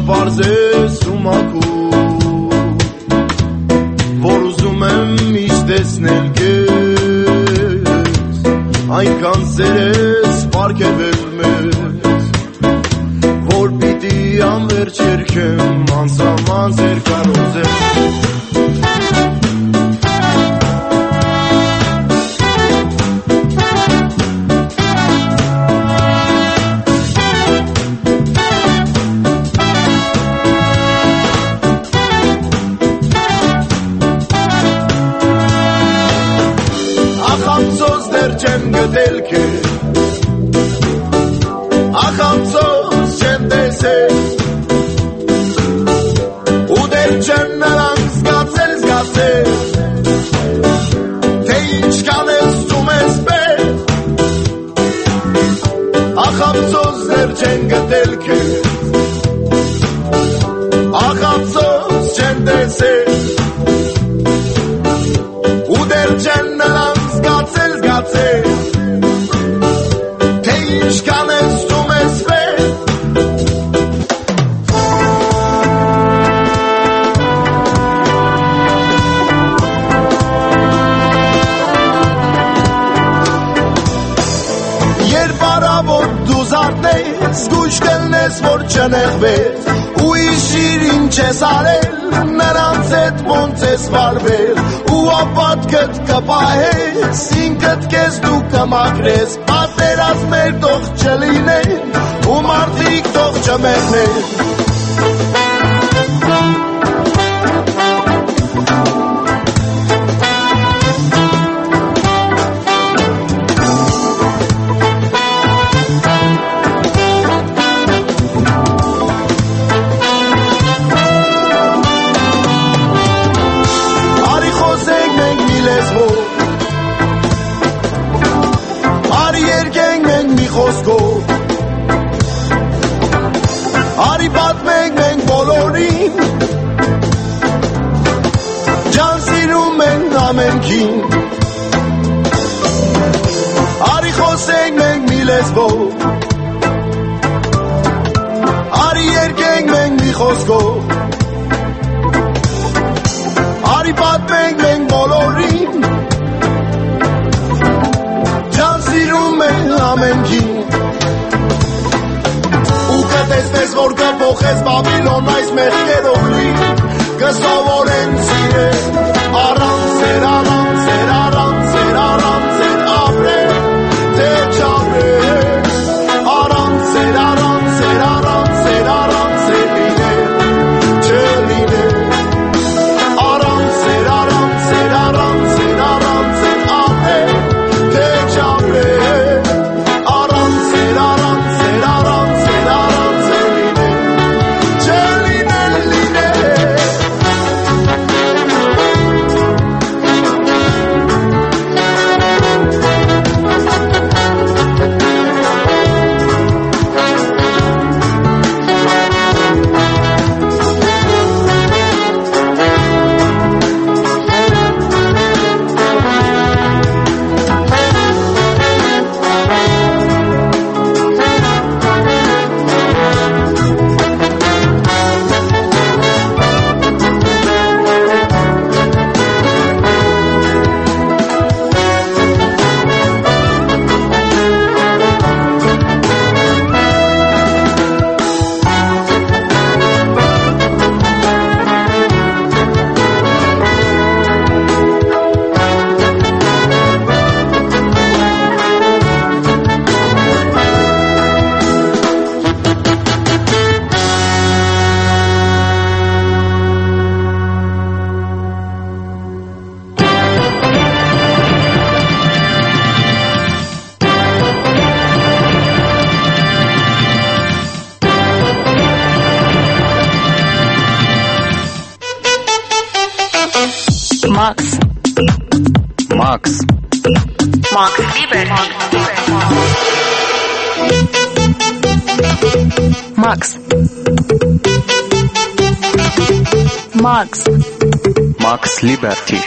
պարզ ես ու մաքուր, որ ուզում եմ միշտ տեսնել քեզ, այնքան սեր ես պարգևել մեզ, որ պիտի անվերջ երգեմ անսահման սեր կարոզել. Չեմ գտել քեզ, ախ ամսոց չեմ տեսել, ու դեռ չեմ նրան զգացել, թե ինչքան ես զում ես պես, ախ ամսոց դեռ չեմ գտել քեզ, ախ ամսոց չեմ տեսել, ու դեռ չեմ նրան թե ինչքան ես զում ես պես. Երբ առավոտ դու զարթնես, զգույշ կլնես, որ չնեղվես, ու հիշիր ինչ ես արել, նրանց հետ ոնց ես վարվել, ու ապատքդ կպահես, ինքդ քեզ դու կմաքրես, պատերազմներ թող չլինեն, ու մարդիկ թող չմեռնեն. Արի պատմենք մենք բոլորին, ջան սիրում ենք ամենքին, արի խոսենք մենք մի լեզվով, արի երգենք մենք մի խոսքով, արի պատմենք մենք բոլորին, ջան սիրում ենք ամենքին. Տեսնես որ կփոխես Բաբիլոն այս մեղքերով լի, կսովորեն սիրել, առանց սեր, առանց սեր, առանց սեր, առանց սեր ապրել, թե չապրել, առանց սեր, առանց սեր, առանց սեր, առանց սեր լինել, չլինել, առանց սեր, առանց սեր, առանց սեր, առանց սեր ապրել, թե չապրել, առանց սեր, առանց սեր, առանց սեր, Max Lieber. Max. Max. Max Liberty.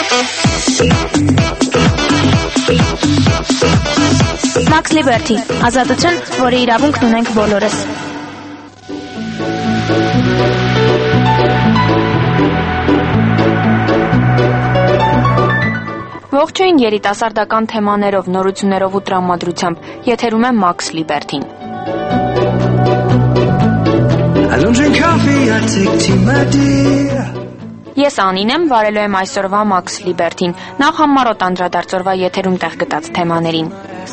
Max Liberty. Ազատություն, որի իրավունքն ունենք բոլորս։ Ողջույն երիտասարդական թեմաներով, նորություններով ու տրամադրությամբ եթերում է Max Liberty-ն։ Ես Անին եմ, վարելու եմ այսօրվա Max Liberty-ն, նախ համառոտ անդրադարձորվա եթերում տեղ գտած թեմաներին։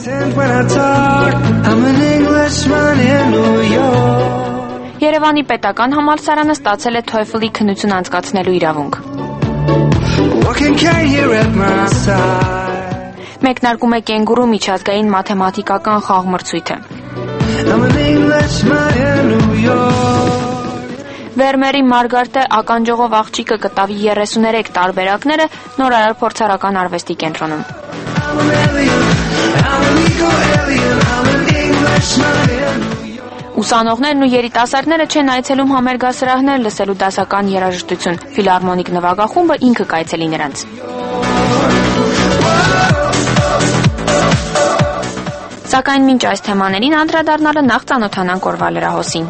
Երևանի պետական համալսարանը ստացել է TOEFL-ի քննություն անցկացնելու իրավունք։ Մեկնարկում է կենգուրու միջազգային մաթեմատիկական խաղմրցույթը։ Վերմերի Մարգարտե ականջողով աղջիկը կտավի 33 տարբերակները նորարար փորձարական արվեստի կենտրոնում։ Ուսանողներն ու երիտասարդները չեն այցելում համերգասրահներ լսելու դասական երաժշտություն, ֆիլհարմոնիկ նվագախումբը ինքը կայցելի նրանց։ Սակայն մինչ այս թեմաներին անդրադառնալը նախ ծանոթանանք օրվա լրահոսին։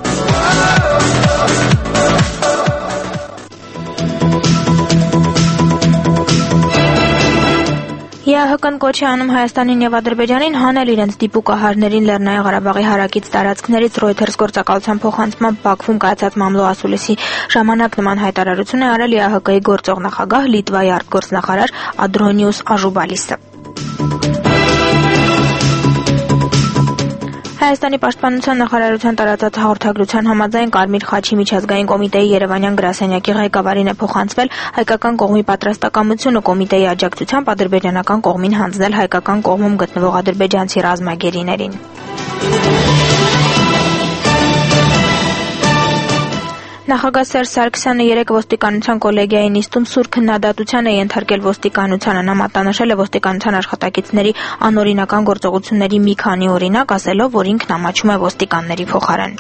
ԵԱՀԿ-ն կոչ է անում Հայաստանին եւ Ադրբեջանին հանել իրենց դիպուկահարներին Լեռնային Ղարաբաղի հարակից տարածքներից Reuters գործակալության փոխանցմամբ Բաքվում կայացած մամլո ասուլիսի ժամանակ նման հայտարարություն է արել ԵԱՀԿ-ի գործող նախագահ Լիտվայի արտգործնախարար Ադրոնիուս Աժուբալիսը։ Հայաստանի պաշտպանության նախարարության տարածած հաղորդագրության համաձայն Կարմիր խաչի միջազգային կոմիտեի Երևանյան գրասենյակի ղեկավարին է փոխանցվել հայկական կողմի պատրաստակամությունը կոմիտեի աջակցությամբ ադրբեջանական կողմին հանձնել հայկական կողմում գտնվող ադրբեջանցի ռազմագերիներին։ Նախագահ Սերժ Սարգսյանը երեկ ոստիկանության կոլեգիայի նիստում սուր քննադատության է ենթարկել ոստիկանությանը։ Նա մատնանշել է ոստիկանության աշխատակիցների անօրինական գործողությունների մի քանի օրինակ, ասելով, որ ինքն ամաչում է ոստիկանների փոխարեն։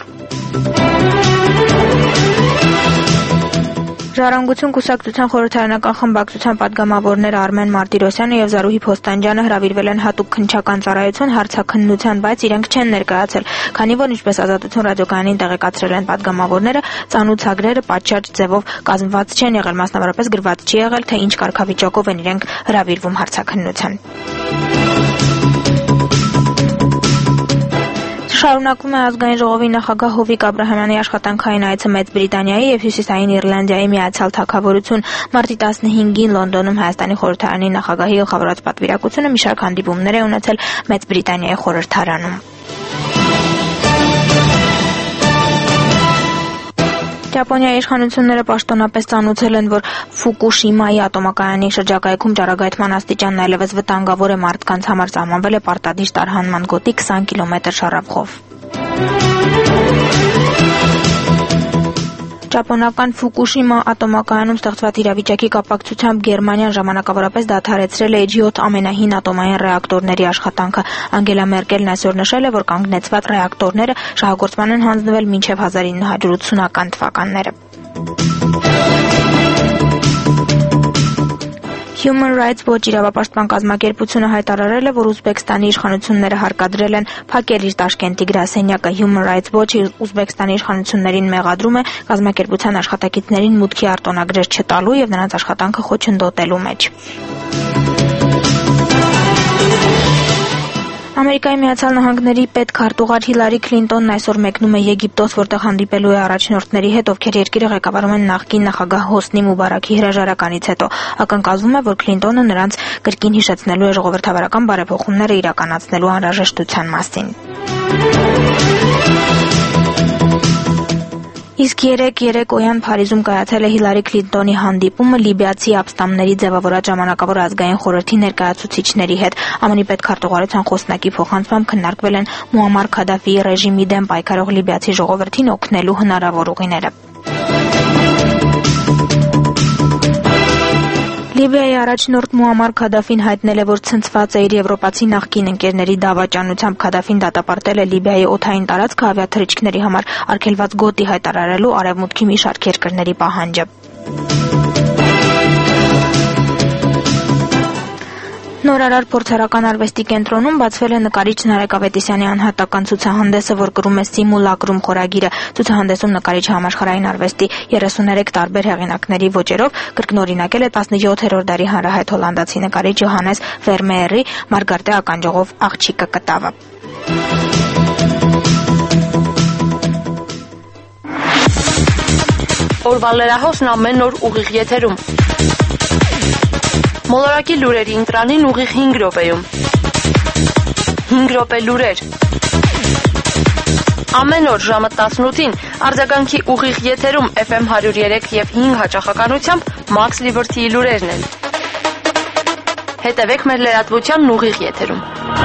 Ժառանգություն կուսակցության խորհրդարանական խմբակցության պատգամավորները Արմեն Մարտիրոսյանը եւ Զարուհի Փոստանջյանը հրավիրվել են հատուկ քննչական ծառայություն հարցաքննության, բայց իրենք չեն ներկայացել, քանի որ ինչպես Ազատություն ռադիոկայանին տեղեկացրել են պատգամավորները, ծանուցագրերը պատշաճ ձևով կազմված չեն եղել, մասնավորապես գրված չի եղել, թե ինչ կարգավիճակով են իրենք հրավիրվում հարցաքննության։ Շարունակվում է ազգային ժողովի նախագահ Հովիկ Աբրահամյանի աշխատանքային այցը Մեծ Բրիտանիայի եւ Հյուսիսային Իռլանդիայի Միացյալ Թագավորություն։ Մարտի 15-ին Լոնդոնում Հայաստանի խորհրդարանի նախագահի գլխավորած պատվիրակությունը մի շարք հանդիպումներ է ունեցել Մեծ Բրիտանիայի խորհրդարանում։ Ճապոնիայի իշխանությունները պաշտոնապես ծանուցել են, որ Ֆուկուշիմայի ատոմակայանի շրջակայքում ճառագայթման աստիճանն այլևս վտանգավոր է մարդկանց համար, սահմանվել է պարտադիր տարհանման գոտի 20 կիլոմետր շարավղով։ Ճապոնական Ֆուկուշիմա ատոմակայանում ստեղծված իրավիճակի կապակցությամբ Գերմանիան ժամանակավորապես դադարեցրել է 7 ամենահին ատոմային ռեակտորների աշխատանքը։ Անգելա Մերկելն այսօր նշել է, որ կանգնեցված ռեակտորները շահագործման են հանձնվել մինչև 1980-ական թվականները։ Human Rights Watch իրավապաշտպան կազմակերպությունը հայտարարել է, որ Ուզբեկստանի իշխանությունները հարկադրել են փակել իր Տաշկենտի գրասենյակը։ Human Rights Watch-ը Ուզբեկստանի իշխանություններին մեղադրում է կազմակերպության աշխատակիցներին մուտքի արտոնագրեր չտալու եւ նրանց աշխատանքը խոչընդոտելու մեջ։ Ամերիկայի Միացյալ Նահանգների պետքարտուղար Հիլարի Քլինտոնն այսօր մեկնում է Եգիպտոս, որտեղ հանդիպելու է առաջնորդների հետ, ովքեր երկիրը ղեկավարում են նախկին նախագահ Հոսնի Մուբարաքի հրաժարականից հետո։ Ակնկալվում է, որ Քլինտոնը նրանց կրկին հիշեցնելու է ժողովրդավարական բարեփոխումները իրականացնելու անհրաժեշտության մասին։ Իսկ երեկոյան Փարիզում կայացել է Հիլարի Քլինտոնի հանդիպումը լիբիացի ապստամբների ձևավորած ժամանակավոր ազգային խորհրդի ներկայացուցիչների հետ։ ԱՄՆ-ի պետքարտուղարության խոսնակի փոխանցմամբ քննարկվել են Մուամար Քադաֆիի ռեժիմի դեմ պայքարող լիբիացի ժողովրդին օգնելու հնարավոր ուղիները։ Լիբիայի առաջնորդ Մուամար Քադաֆին հայտնել է, որ ցնցված է իր եվրոպացի նախկին ընկերների դավաճանությամբ։ Քադաֆին դատապարտել է Լիբիայի օդային տարածքը ավիաթռիչքների համար արգելված գոտի հայտարարելու արևմուտքի մի շարք երկրների պահանջը։ Նորարար փորձարական արվեստի կենտրոնում բացվել է նկարիչ Նարեկ Ավետիսյանի անհատական ցուցահանդեսը, որ կրում է Սիմուլակրում խորագիրը։ Ցուցահանդեսում նկարիչը համաշխարհային արվեստի 33 տարբեր հեղինակների ոճերով կրկնօրինակել է 17-րդ դարի հանրահայտ հոլանդացի նկարիչ Ջոհանես Վերմեերի Մարգարտե ականջողով աղջիկը կտավը։ Օրվա լրահոսն ամեն օր ուղիղ եթերում։ Մոլորակի լուրերի ընտրանին ուղիղ 5 րոպեում։ 5 րոպե լուրեր։ Ամեն օր ժամը 18-ին արձագանքի ուղիղ եթերում FM 103 եւ 5 հաճախականությամբ Max Liberty-ի լուրերն են։ Հետևեք մեր լրատվությանն ուղիղ եթերում։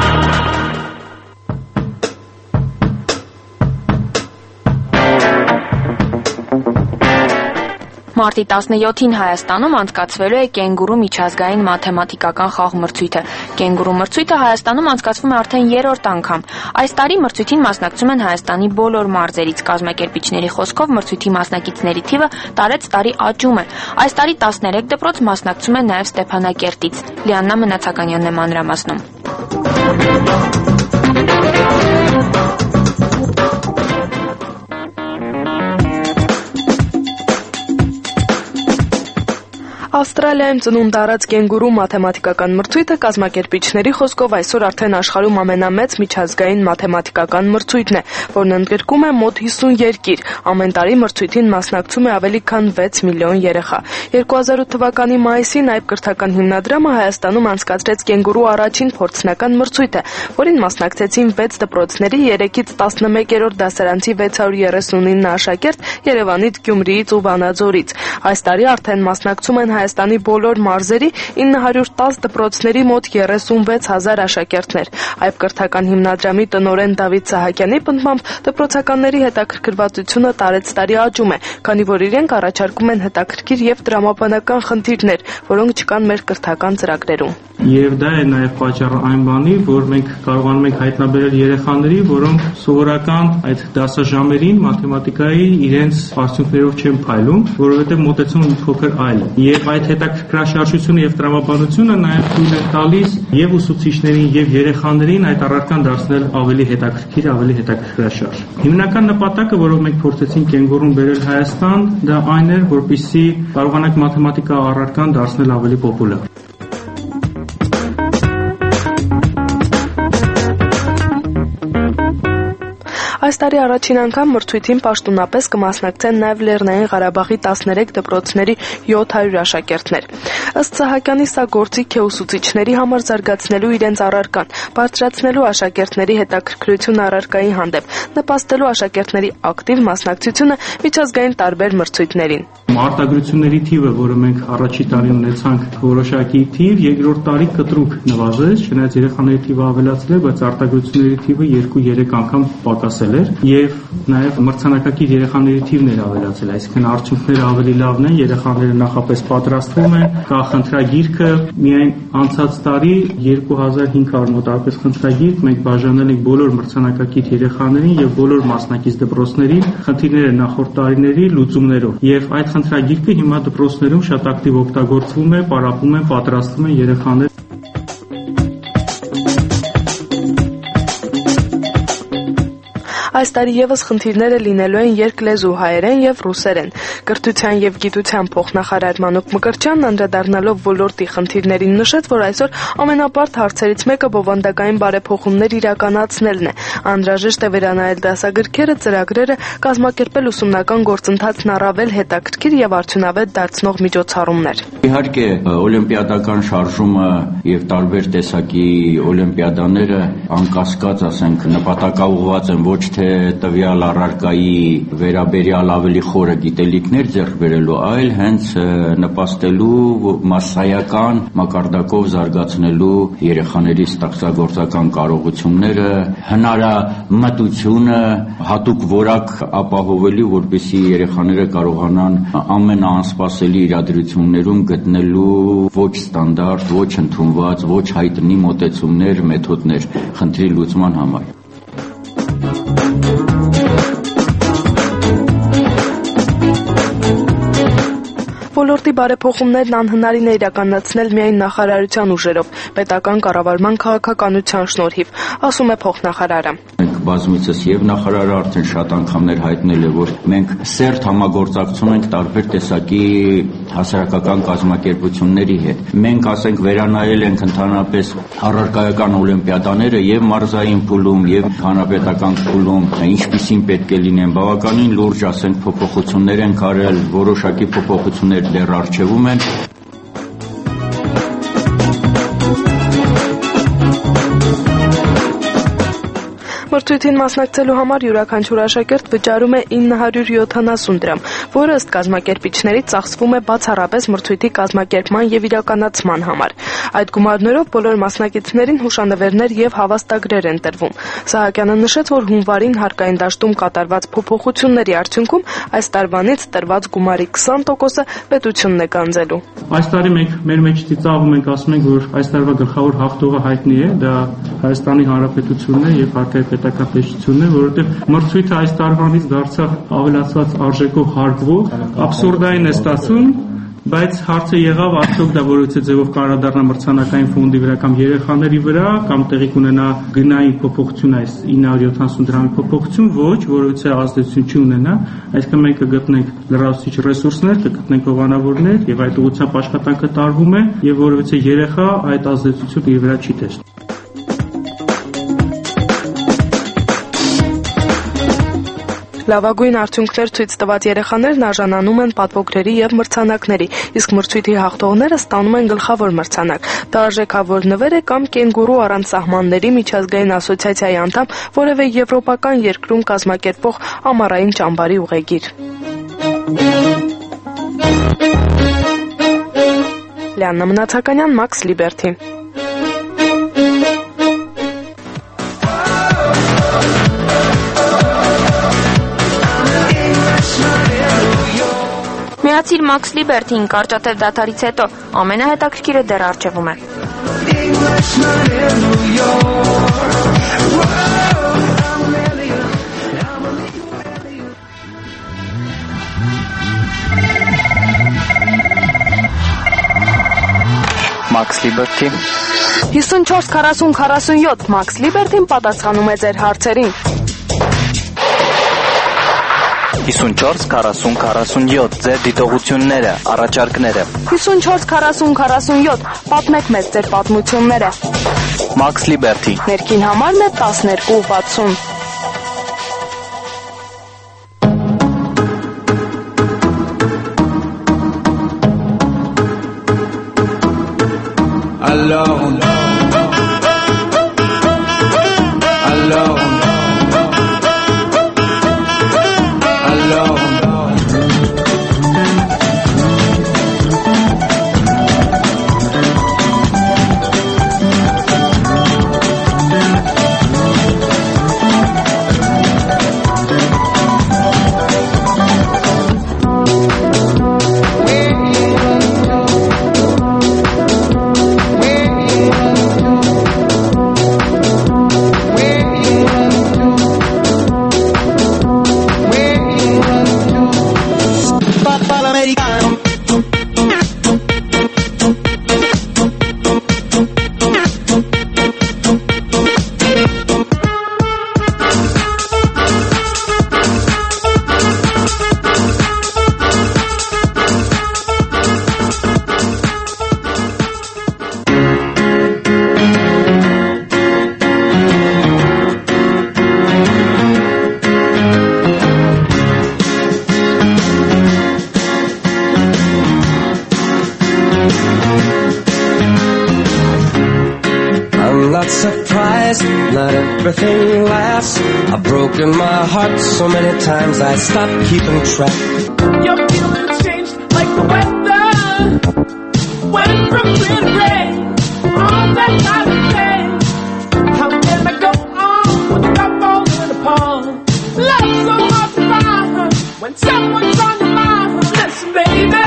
Մարտի 17-ին Հայաստանում անցկացվելու է կենգուրու միջազգային մաթեմատիկական խաղմրցույթը։ Կենգուրու մրցույթը Հայաստանում անցկացվում է արդեն 3-րդ անգամ։ Այս տարի մրցույթին մասնակցում են Հայաստանի բոլոր մարզերից։ Կազմակերպիչների խոսքով մրցույթի մասնակիցների թիվը տարեց տարի աճում է։ Այս տարի 13 դպրոց մասնակցում է նաև Ստեփանակերտից։ Լիաննա Մնացականյանն է մանրամասնում։ Ավստրալիայում ծնունդ առած կենգուրու մաթեմատիկական մրցույթը կազմակերպիչների խոսքով այսօր արդեն աշխարհում ամենամեծ միջազգային մաթեմատիկական մրցույթն է, որն ընդգրկում է մոտ 50 երկիր։ Ամեն տարի մրցույթին մասնակցում է ավելի քան 6 միլիոն երեխա։ 2008 թվականի մայիսին այբ կրթական հիմնադրամը Հայաստանում անցկացրեց կենգուրու առաջին փորձնական մրցույթը, որին մասնակցեցին 6 դպրոցների 3-ից 11-րդ դասարանցի 639 աշակերտ Երևանից, Գյումրիից ու Վանաձորից։ Այս տարի արդեն մասնակցում են Հայաստանի բոլոր մարզերի 910 դպրոցների մոտ 36,000 աշակերտներ։ Այբ կրթական հիմնադրամի տնօրեն Դավիթ Սահակյանի պնդմամբ դպրոցականների հետաքրքրվածությունը տարեց տարի աճում է, քանի որ իրենք առաջարկում են հետաքրքիր եւ տրամաբանական խնդիրներ, որոնք չկան մեր կրթական ծրագրերում։ Եվ դա է նաև պատճառը այն բանի, որ մենք կարողանում ենք հայտնաբերել երեխաների, որոնք սովորական այդ դասաժամերին մաթեմատիկայի իրենց արդյունքներով չեն փայլում, որովհետև մոտեցումը մի փոքր այլ է։ Եվ այդ հետաքրքրաշարժությունը եւ տրամաբանությունը նաև թույլ է տալիս եւ ուսուցիչներին եւ երեխաներին այդ առարկան դարձնել ավելի հետաքրքիր, ավելի հետաքրքրաշարժ։ Հիմնական նպատակը, որով մենք փորձեցինք կենգուրուն բերել Հայաստան, դա այն էր, որպեսզի կարողանանք մաթեմատիկա առարկան դարձնել ավելի պոպուլար։ Այս տարի առաջին անգամ մրցույթին պաշտոնապես կմասնակցեն նաև Լեռնային Ղարաբաղի 13 դպրոցների 700 աշակերտներ։ Ըստ Սահակյանի, սա գործիք է ուսուցիչների համար զարգացնելու իրենց առարկան, բարձրացնելու աշակերտների հետաքրքրությունը առարկայի հանդեպ, նպաստելու աշակերտների ակտիվ մասնակցությունը միջազգային տարբեր մրցույթներին։ Արտադրությունների թիվը, որը մենք առաջի տարի ունեցանք որոշակի թիվ, երկրորդ տարի կտրուկ նվազեց, չնայած երեխաների թիվը ավելացել է, բայց արտադրությունների թիվը 2-3 անգամ պակասել էր, եւ նաեւ մրցանակակիր երեխաների թիվն էր ավելացել, այսինքն արդյունքները ավելի լավն են, երեխաները նախապես պատրաստվում են, կա խնդրագիրքը, միայն անցած տարի 2500 մոտավորապես խնդրագիրք մենք բաժանել ենք բոլոր մրցանակակիր երեխաներին եւ բոլոր մասնակից դպրոցներին, խնդիրները նախորդ տարիների լուծումներով, եւ այդ խնդրագիրքը հիմա դպրոցներում շատ ակտիվ օգտագործվում է, պարապում են, պատրաստվում են երեխաներ։ Այս տարի եւս խնդիրները լինելու են երկլեզու հայերեն եւ ռուսերեն։ Կրթության եւ գիտության փոխնախարար Մանուկ Մկրտչյանն անդրադառնալով ոլորտի խնդիրներին նշեց, որ այսօր ամենաբարդ հարցերից մեկը բովանդակային բարեփոխումներ իրականացնելն է։ Անհրաժեշտ է վերանայել դասագրքերը, ծրագրերը, կազմակերպել ուսումնական գործընթացն առավել հետաքրքիր եւ արդյունավետ դարձնող միջոցառումներ։ Իհարկե, օլիմպիադական շարժումը եւ տարբեր տեսակի օլիմպիադաները անկասկած, ասենք, նպատակաուղղված են ոչ թե տվյալ առարկայի վերաբերյալ ավելի խորը գիտելիքներ ձեռք բերելու, այլ հենց նպաստելու մասսայական մակարդակով զարգացնելու երեխաների ստեղծագործական կարողությունները, հնարամտությունը, հատուկ որակ ապահովելու, որպեսզի երեխաները կարողանան ամենաանսպասելի իրադրություններում գտնելու ոչ ստանդարտ, ոչ ընդունված, ոչ հայտնի մոտեցումներ, մեթոդներ խնդրի լուծման համար։ ոլորտի բարեփոխումներն անհնարին է իրականացնել միայն նախարարության ուժերով, պետական կառավարման քաղաքականության շնորհիվ, ասում է փոխնախարարը։ Բազմիցս եւ նախարարը արդեն շատ անգամներ հայտնել է, որ մենք սերտ համագործակցում ենք տարբեր տեսակի հասարակական կազմակերպությունների հետ։ Մենք, ասենք, վերանայել ենք ընդհանրապես առարկայական օլիմպիադաները եւ մարզային փուլում եւ հանրապետական փուլում, ինչպիսին պետք է լինեն, բավականին լուրջ, ասենք, փոփոխություններ են արել, որոշակի փոփոխություններ դեռ առջևում են։ Մրցույթին մասնակցելու համար յուրաքանչյուր աշակերտ վճարում է 970 դրամ, որը ըստ կազմակերպիչների ծախսվում է բացառապես մրցույթի կազմակերպման եւ իրականացման համար։ Այդ գումարներով բոլոր մասնակիցներին հուշանվերներ եւ հավաստագրեր են տրվում։ Սահակյանը նշեց, որ հունվարին հարկային դաշտում կատարված փոփոխությունների արդյունքում այս տարվանից տրված գումարի 20%-ը պետությունն է գանձելու։ Այս տարի մենք մեր մեջ ծիծաղում ենք, ասում ենք, որ այս տարվա գլխավոր հաղթողը հայտնի է, դա Հայաստանի Հանրապետությունն է եւ հարկայապետական պետությունն է, որովհետեւ մրցույթը այս տարվանից դարձավ ավելացված արժեքով հարգվող, աբսուրդային է ստացվում, բայց հարցը եղավ արդյոք դա որևէ ձևով կարողանա մրցանակային ֆոնդի վրա կամ երեխաների վրա կամ տեղի կունենա գնային փոփոխություն, այս 970 դրամի փոփոխություն, ոչ, որևէ ազդեցություն չունենա, այսինքն մենք կգտնենք լրացուցիչ ռեսուրսներ, կգտնենք հովանավորներ եւ այդ ուղղությամբ աշխատանքը տարվում է եւ որևէ երեխա այդ ազդեցությունը իր վրա չի տեսնում։ Լավագույն արդյունքներ ցույց տված երեխաներն արժանանում են պատվոգրերի եւ մրցանակների, իսկ մրցույթի հաղթողները ստանում են գլխավոր մրցանակ։ Դա արժեքավոր նվեր է կամ կենգուրու առանց սահմանների միջազգային ասոցիացիայի անդամ որևէ եվրոպական երկրում կազմակերպող ամառային ճամբարի ուղեգիր։ Լիաննա Մնացականյան, Max Liberty։ Միացիր Max Liberty-ին կարճատև դադարից հետո ամենահետաքրքիրը դեռ առջևում է։ Max Liberty 54-40-47 Max Liberty-ն պատասխանում է ձեր հարցերին։ 54-40-47 ձեր դիտողությունները, առաջարկները։ 54-40-47 պատմեք մեզ ձեր պատմությունները։ Max Liberty Ներքին համարն է 1260։ Alone. Not everything lasts. I've broken my heart so many times I stopped keeping track. Your feelings changed like the weather. Went from clear to gray. All that kind of day. How can I go on without falling apart? Love's so hard to find when someone's on your mind. Listen, baby.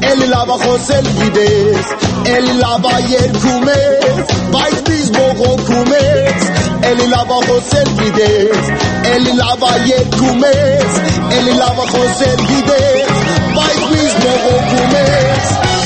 Էլի լավա խոսել գիտես, էլի լավա երգում ես, բայց biz բողոքում ես, էլի լավա խոսել գիտես, էլի լավա երգում ես, էլի լավա խոսել գիտես, բայց biz բողոքում ես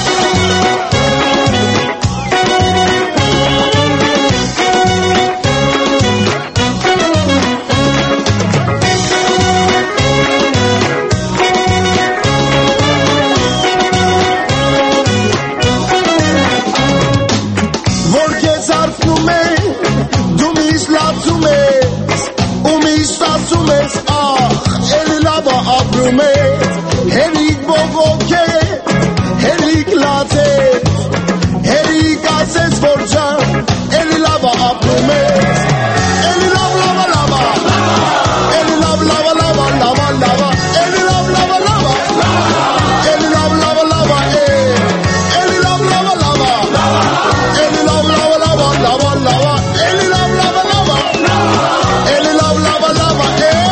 Հերիկ բողոք է, հերիկ լացեց, հերիկ ասեց որ ջան, էլի լավա ապրում ես, էլի լավ լավա լավա, էլի լավ լավա լավա լավա լավա, էլի լավ լավա լավա, էլի լավ լավա լավա, էլի լավ լավա լավա, էլի լավ լավա լավա լավա լավա, էլի լավ լավա լավա, էլի լավ լավա լավա,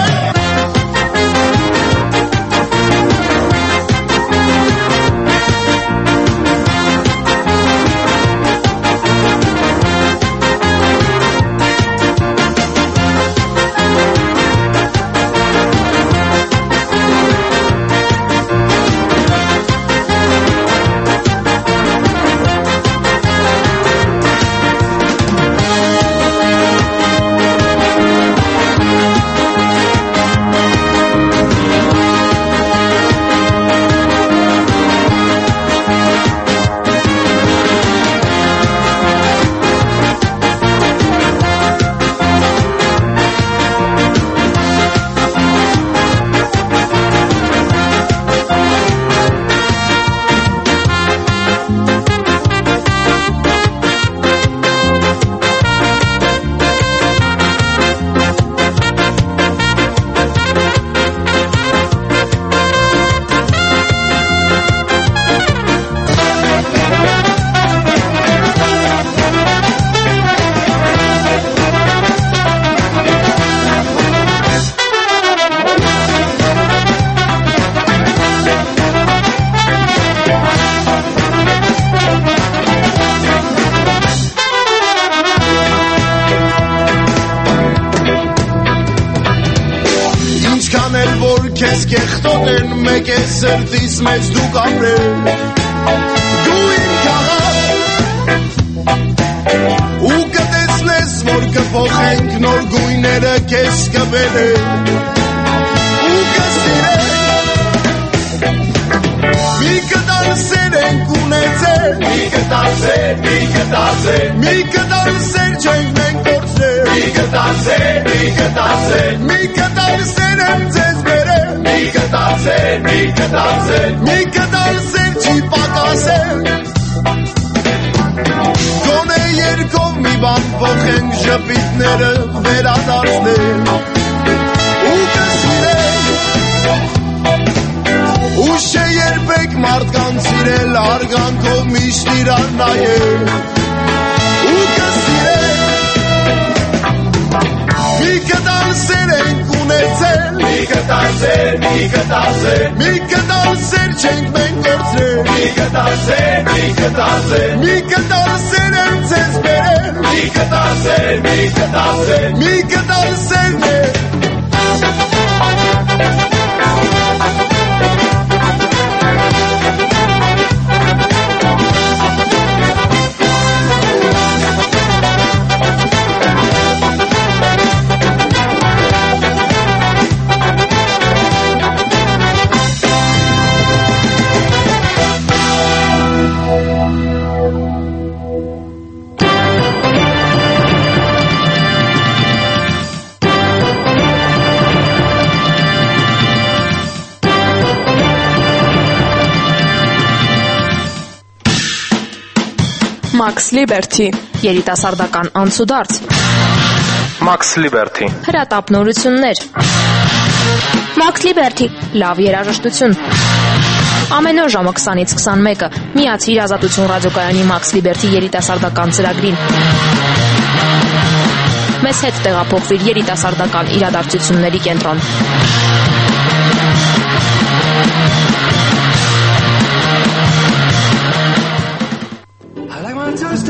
Քեզ կեղտոտեն մեկ է սրտիս մեջ դու կապրել Դու իմ քաղաք ու կտեսնես որ կփոխենք նոր գույները քեզ կբերեն ու կսիրենք մի կտալ սեր ենք ունեցել մի կտալ սեր չենք մենք կորցրել մի կտալ սեր եմ ձեզ Mi կտալ սեր չի պակասել Գոնե երկով մի բան փոխենք ժպիտները վերադարձնել ու կսիրենք Ուշ է երբեք մարդկանց սիրել արգանքով միշտ իրար նայել ու կսիրենք Մի կտալ սեր ենք ունեցել Մի կտալ սեր չենք մենք կորցրել Մի կտալ սեր եմ ձեզ բերել Մի կտալ սերն է Max Liberty երիտասարդական անցուդարձ Max Liberty հրատապնորություններ Max Liberty լավ երաժշտություն Ամեն օր ժամը 20-ից 21-ը միացիր Ազատություն ռադիոկայանի Max Liberty երիտասարդական ծրագրին Մեզ հետ տեղափոխվիր երիտասարդական իրադարձությունների կենտրոն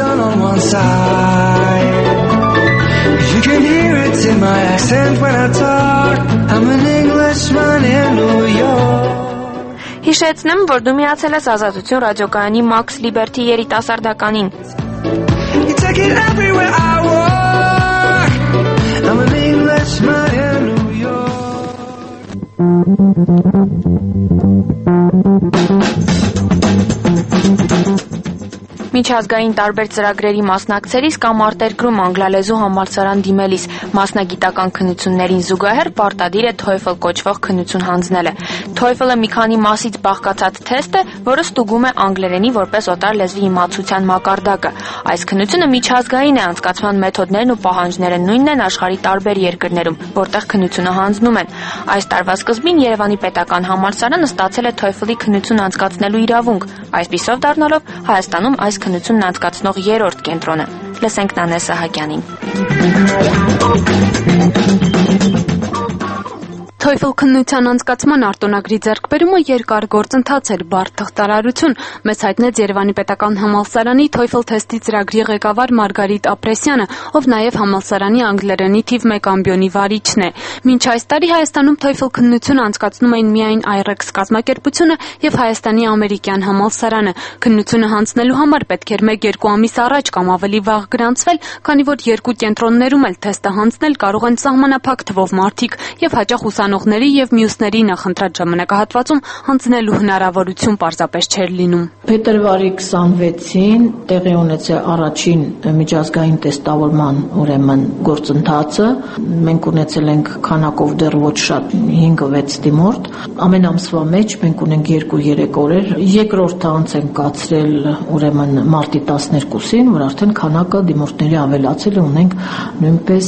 sun on one side. You can hear it in my accent when I talk. I'm an Englishman in New York. Հիշեցնեմ, որ դու միացել ես Ազատություն ռադիոկայանի Max Liberty երիտասարդականին։ You take it everywhere I walk. I'm an Englishman in New York. Միջազգային տարբեր ծրագրերի մասնակցելիս կամ արտերկրում անգլալեզու համալսարան դիմելիս մասնագիտական քննություններին զուգահեռ պարտադիր է TOEFL կոչվող քննություն հանձնելը։ TOEFL-ը մի քանի մասից բաղկացած թեստ է, որը ստուգում է անգլերենի որպես օտար լեզվի իմացության մակարդակը։ Այս քննությունը միջազգային է, անցկացման մեթոդներն ու պահանջները նույնն են աշխարհի տարբեր երկրներում, որտեղ քննությունը հանձնում են։ Այս տարվա սկզբին Երևանի պետական համալսարանը ստացել է TOEFL-ի քննություն անցկացնելու իրավունք, այսպիսով դառնալով Հայաստանում այս քննությունն անցկացնող երրորդ կենտրոնը։ Լսենք Նանե Սահակյանին։ TOEFL քննության անցկացման արտոնագրի ձեռքբերումը երկար գործընթաց էր, բարդ թղթարարություն, մեզ հայտնեց Երևանի պետական համալսարանի TOEFL թեստի ծրագրի ղեկավար Մարգարիտ Ապրեսյանը, ով նաև համալսարանի անգլերենի թիվ 1 ամբիոնի վարիչն է։ Մինչ այս տարի Հայաստանում TOEFL քննությունը անցկացնում էին միայն IREX կազմակերպությունը եւ Հայաստանի ամերիկյան համալսարանը։ Քննությունը հանձնելու համար պետք էր 1-2 ամիս առաջ կամ ավելի վաղ գրանցվել, քանի որ երկու կենտրոններում էլ թեստը հանձնել կարող են սահմանափակ թվով մարդիկ եւ հաճախ ուսանողների եւ մյուսների նախընտրած ժամանակահատվածում հանձնելու հնարավորություն պարզապես չէր լինում։ Փետրվարի 26-ին տեղի ունեցել առաջին միջազգային տեստավորման ուրեմն գործընթացը։ Մենք ունեցել ենք քանակով դեռ ոչ շատ 5-6 դիմորդ։ Ամեն ամսվա մեջ մենք ունենք 2-3 օրեր։ Երկրորդը անց ենք կացրել ուրեմն մարտի 12-ին, որ արդեն քանակը դիմորդների ավելացել է, ունենք նույնպես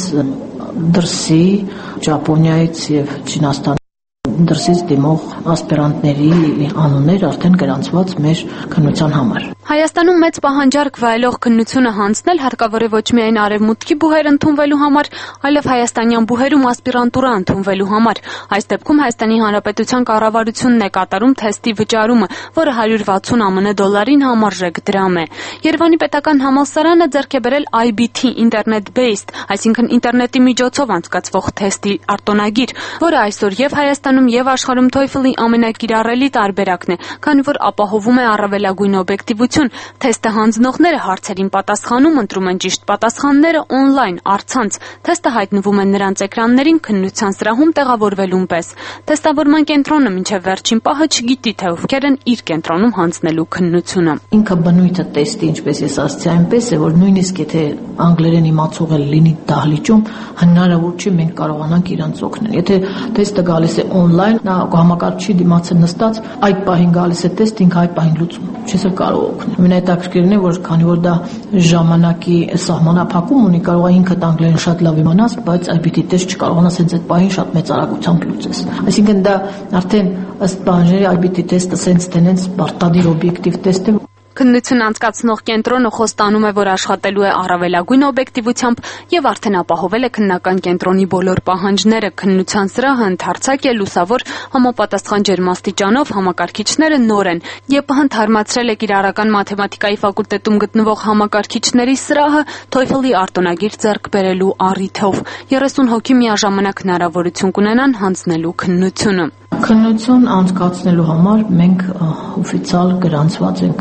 դրսի Ճապոնիայից եւ Չինաստանից դրսից դիմող ասպիրանտների անուններ արդեն գրանցված մեր քննության համար։ Հայաստանում մեծ պահանջարկ վայելող քննությունը հանձնել հարկավոր է ոչ միայն արևմուտքի բուհեր ընդունվելու համար, այլև հայաստանյան բուհերում ասպիրանտուրա ընդունվելու համար։ Այս դեպքում Հայաստանի Հանրապետության կառավարությունն է կատարում թեստի վճարումը, որը 160 ԱՄՆ դոլարին համարժեք դրամ է։ Երևանի պետական համալսարանը ձեռք է բերել IBT Internet-based, այսինքն ինտերնետի միջոցով անցկացվող թեստի արտոնագիր, որը այսօր եւ Հայաստանում եւ աշխարհում TOEFL-ի ամենակիրառելի տարբերակն է, քանի որ ապահովում է առավելագույն օբյեկտիվություն։ Թեստը հանձնողները հարցերին պատասխանում, ընտրում են ճիշտ պատասխանները օնլայն, առցանց։ Թեստը հայտնվում է նրանց էկրաններին քննության սրահում տեղավորվելուն պես։ Թեստավորման կենտրոնը մինչև վերջին պահը չգիտի, թե ովքեր են իր կենտրոնում հանձնելու քննությունը։ Ինքը բնույթը թեստի, ինչպես ես ասացի, այնպես է, որ նույնիսկ եթե անգլերեն իմացողը լինի դահլիճում, հնարավոր չէ մենք կարողանանք իրանց օգնել։ Եթե թեստը գալիս է օնլայն, նա համակարգչի դիմաց է նստած, այդ պահին գալիս է թեստ, ինքը այդ պահին լուծում։ Չես կարող օգնել։ Ամենահետաքրքիրն է, որ քանի որ դա ժամանակի սահմանափակում ունի, կարող է ինքդ անգլերեն շատ լավ իմանաս, բայց IBT տեստ չկարողանաս հենց այդ պահին շատ մեծ արագությամբ լուծես։ Այսինքն դա արդեն ըստ բանջերի IBT տեստը սենց տենենց պարտադիր օբյեկտիվ տեստ է։ Քննություն անցկացնող կենտրոնը խոստանում է, որ աշխատելու է առավելագույն օբյեկտիվությամբ եւ արդեն ապահովել է քննական կենտրոնի բոլոր պահանջները։ Քննության սրահը ընդարձակ է, լուսավոր, համապատասխան ջերմաստիճանով, համակարգիչները նոր են։ ԵՊՀ-ն թարմացրել է կիրառական մաթեմատիկայի ֆակուլտետում գտնվող համակարգիչների սրահը TOEFL-ի արտոնագիր ձեռք բերելու առիթով։ 30 հոգի միաժամանակ հնարավորություն կունենան հանձնելու քննությունը։ Քննություն անցկացնելու համար մենք օֆիցիալ գրանցված ենք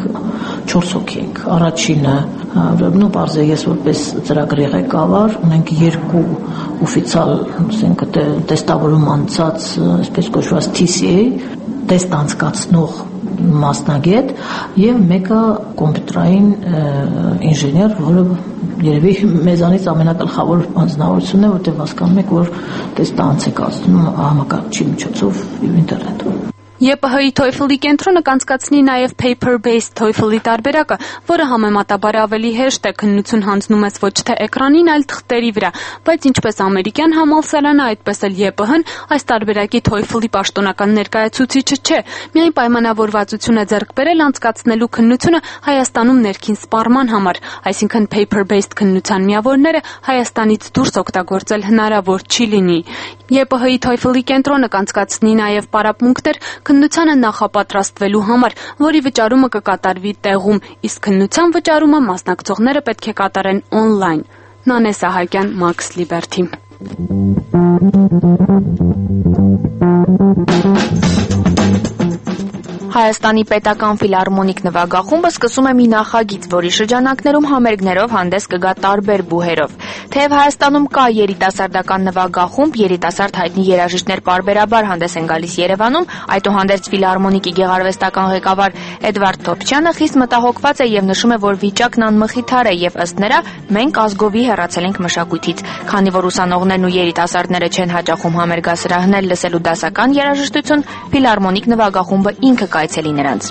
4 հոգի ենք։ Առաջինը, բարձր է ես որպես ծրագրի ղեկավար, ունենք 2 օֆիցիալ, ասենք տեստավորում անցած, այսպես կոչված TCA, տեստ անցկացնող մասնագետ եւ մեկը կոմպյուտերային ինժեներ, որը երևի մեզանից ամենագլխավոր անձնավորությունն է, որտեղ հասկանում եք, որ տեստը անց է կացնում համակարգչի միջոցով եւ ինտերնետով։ ԵՊՀ-ի TOEFL-ի կենտրոնը կանցկացնի նաև paper-based TOEFL-ի տարբերակը, որը համեմատաբար ավելի հեշտ է, քննություն հանձնում ես ոչ թե էկրանին, այլ թղթերի վրա, բայց ինչպես ամերիկյան համալսարանը, այդպես էլ ԵՊՀ-ն այս տարբերակի TOEFL-ի պաշտոնական ներկայացուցիչը չէ, միայն պայմանավորվածություն է ձեռք բերել անցկացնելու քննությունը Հայաստանում ներքին սպառման համար, այսինքն paper-based քննության միավորները Հայաստանից դուրս օգտագործել հնարավոր չի լինի։ ԵՊՀ-ի TOEFL-ի կենտրոնը կանցկացնի նաև պարապմունքներ քննությանը նախապատրաստվելու համար, որի վճարումը կկատարվի տեղում, իսկ քննության վճարումը մասնակցողները պետք է կատարեն օնլայն։ Նանե Սահակյան, Max Liberty։ Հայաստանի պետական ֆիլհարմոնիկ նվագախումբը սկսում է մի նախագիծ, որի շրջանակներում համերգներով հանդես կգա տարբեր բուհերով։ Թեև Հայաստանում կա երիտասարդական նվագախումբ, երիտասարդ հայտնի երաժիշտներ պարբերաբար հանդես են գալիս Երևանում, այդուհանդերձ ֆիլհարմոնիկի գեղարվեստական ղեկավար Էդվարդ Թոփչյանը խիստ մտահոգված է եւ նշում է, որ վիճակն անմխիթար է եւ ըստ նրա մենք ազգովի հեռացել ենք մշակույթից, քանի որ ուսանողներն ու երիտասարդները չեն հաճախում համերգասրահներ լսելու դասական երաժշտություն, ֆիլհարմոնիկ նվագախումբը ինքը կայցելի նրանց։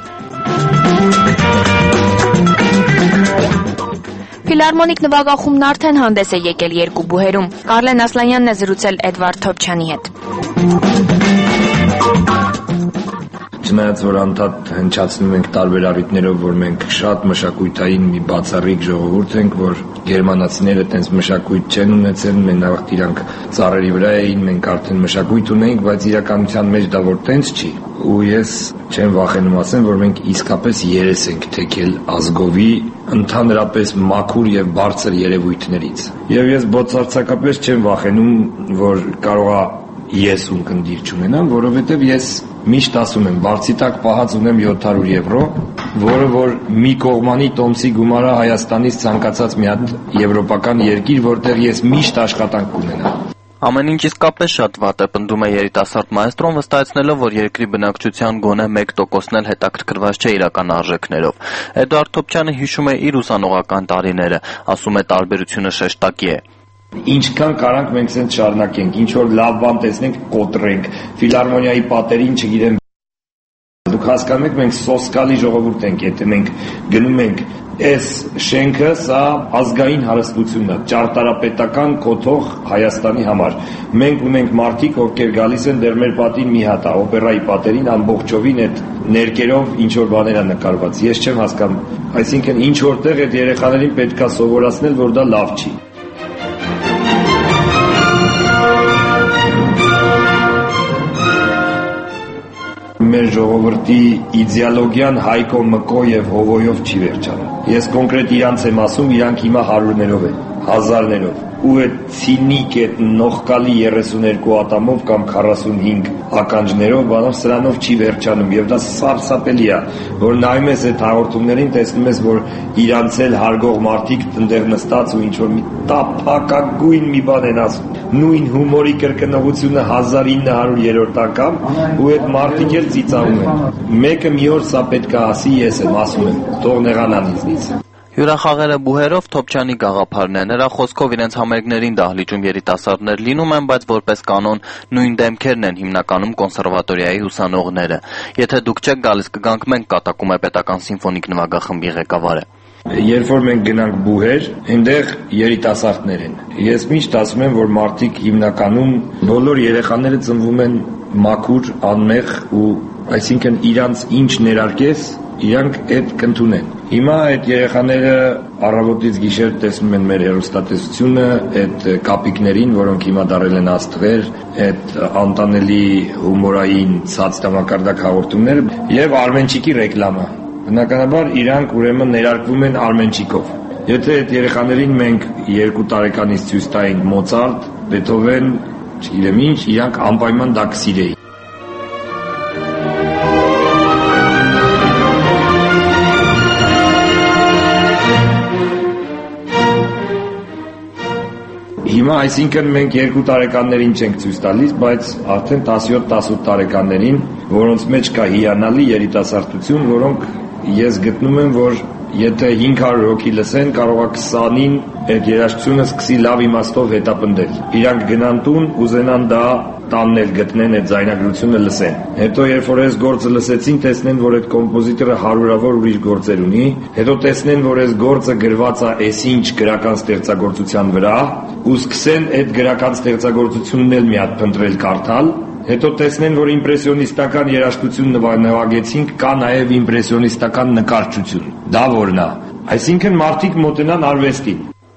Ֆիլհարմոնիկ նվագախումբն արդեն հանդես է եկել երկու բուհերում։ Կարլեն Ասլանյանն է զրուցել Էդվարդ Թոփչյանի հետ։ Չնայած որ անդադ հնչացնում ենք տարբեր առիթներով, որ մենք շատ մշակույթային մի բացառիկ ժողովուրդ ենք, որ գերմանացիները տենց մշակույթ չեն ունեցել, մենակ իրանք ծառերի վրա էին, մենք արդեն մշակույթ ունենք, բայց իրականության մեջ դա որ տենց չի։ Ու ես չեմ վախենում ասեմ, որ մենք իսկապես երես ենք թեքել ազգովի ընդհանրապես մաքուր եւ բարձր երևույթներից։ Եվ ես բոցարցակապես չեմ վախենում, որ կարողա ես ունկնդիր չունենամ, որովհետև ես միշտ ասում եմ, բարձի տակ պահած ունեմ 700 եվրո, որը որ մի կողմանի տոմսի գումարը Հայաստանից ցանկացած մի հատ եվրոպական երկիր, որտեղ ես միշտ աշխատանք կունենամ։ Ամեն ինչ իսկապես շատ վատ է, պնդում է երիտասարդ մայստրոն, վստահեցնելով, որ երկրի բնակչության գոնե 1%-ն էլ հետաքրքրված չէ իրական արժեքներով։ Էդվարդ Թոփչյանը հիշում է իր ուսանողական տարիները, ասում է տարբերությունը շեշտակի է։ Ինչքան կարանք մենք ցենց շարունակենք, ինչ որ լավ բան տեսնենք, կոտրենք, ֆիլհարմոնիայի պատերին, չգիտեմ, դուք հասկանում եք, մենք սոսկալի ժողովուրդ ենք, եթե մենք գնում ենք այս շենքը, սա ազգային հարստությունն է, ճարտարապետական կոթող Հայաստանի համար։ Մենք ունենք մարդիկ, ովքեր գալիս են դեռ մեր պատին մի հատ, օպերայի պատերին ամբողջովին այդ ներկերով ինչ որ բաներ է նկարված։ Ես չեմ հասկանում, այսինքն ինչ որտեղ այդ երեխաներին պետքա սովորացնել, որ դա լավ չի։ Մեր ժողովրդի իդեալոգիան Հայկո, Մկո եւ Հովոյով չի վերջանում։ Ես կոնկրետ իրանց եմ ասում, իրանք հիմա հարյուրներով են, հազարներով։ Ու այդ ցինիկ, այդ նողկալի 32 ատամով կամ 45 ականջներով, բանով սրանով չի վերջանում եւ դա սարսափելի է, որ նայում ես այդ հաղորդումներին, տեսնում ես, որ իրանց էլ հարգող մարդիկ այնտեղ նստած ու ինչ որ մի տափակագույն մի բան են ասում։ Նույն հումորի կրկնողությունը 1900-րդ անգամ ու այդ մարդիկ էլ ծիծաղում են։ Մեկը մի օր սա պետք է ասի, ես եմ ասում եմ, թող նեղանան ինձնից։ Հյուրախաղերը բուհերով Թոփչյանի գաղափարն է։ Նրա խոսքով իրենց համերգներին դահլիճում երիտասարդներ լինում են, բայց որպես կանոն նույն դեմքերն են հիմնականում կոնսերվատորիայի ուսանողները։ Եթե դուք չեք գալիս, կգանք մենք, կատակում է պետական սիմֆոնիկ նվագախմբի ղեկավարը։ Երբ որ մենք գնանք բուհեր, այնտեղ երիտասարդներ են։ Ես միշտ ասում եմ, որ մարդիկ հիմնականում բոլոր երեխաները ծնվում են մաքուր, անմեղ ու այսինքն իրանց ինչ ներարկես, իրանք այդ կընդունեն։ Հիմա այդ երեխաները առավոտից գիշեր տեսնում են մեր հեռուստատեսությունը, այդ կապիկներին, որոնք հիմա դարել են աստղեր, այդ անտանելի հումորային ցած տամակարդակ հաղորդումները եւ Արմենչիկի ռեկլամը։ Բնականաբար իրանք ուրեմն ներարկվում են Արմենչիկով։ Եթե այդ երեխաներին մենք 2 տարեկանից ցույց տայինք Մոցարտ, Բեթհովեն, չգիտեմ ինչ, իրանք անպայման դա կսիրեին։ Հիմա այսինքն մենք 2 տարեկաններին չենք ցույց տալիս, բայց արդեն 17-18 տարեկաններին, որոնց մեջ կա հիանալի երիտասարդություն, որոնք ես գտնում եմ, որ եթե 500 հոգի լսեն, կարող է 20-ին այդ երաժշտությունը սկսի լավ իմաստով հետապնդել։ Իրանք գնան տուն, ուզենան դա տանն էլ գտնեն, այդ ձայնագրությունը լսեն։ Հետո երբ որ այս գործը լսեցին, տեսնեն, որ այդ կոմպոզիտորը հարյուրավոր ուրիշ գործեր ունի, հետո տեսնեն, որ այս գործը գրված է այսինչ գրական ստեղծագործության վրա, ու սկսեն այդ գրական ստեղծագործությունն էլ մի հատ փնտրել, կարդալ, հետո տեսնեն, որ իմպրեսիոնիստական երաժշտություն նվագեցինք, կա նաև իմպրեսիոնիստական նկարչություն։ Դա որն է։ Այսինքն մարդիկ մոտենան արվեստին։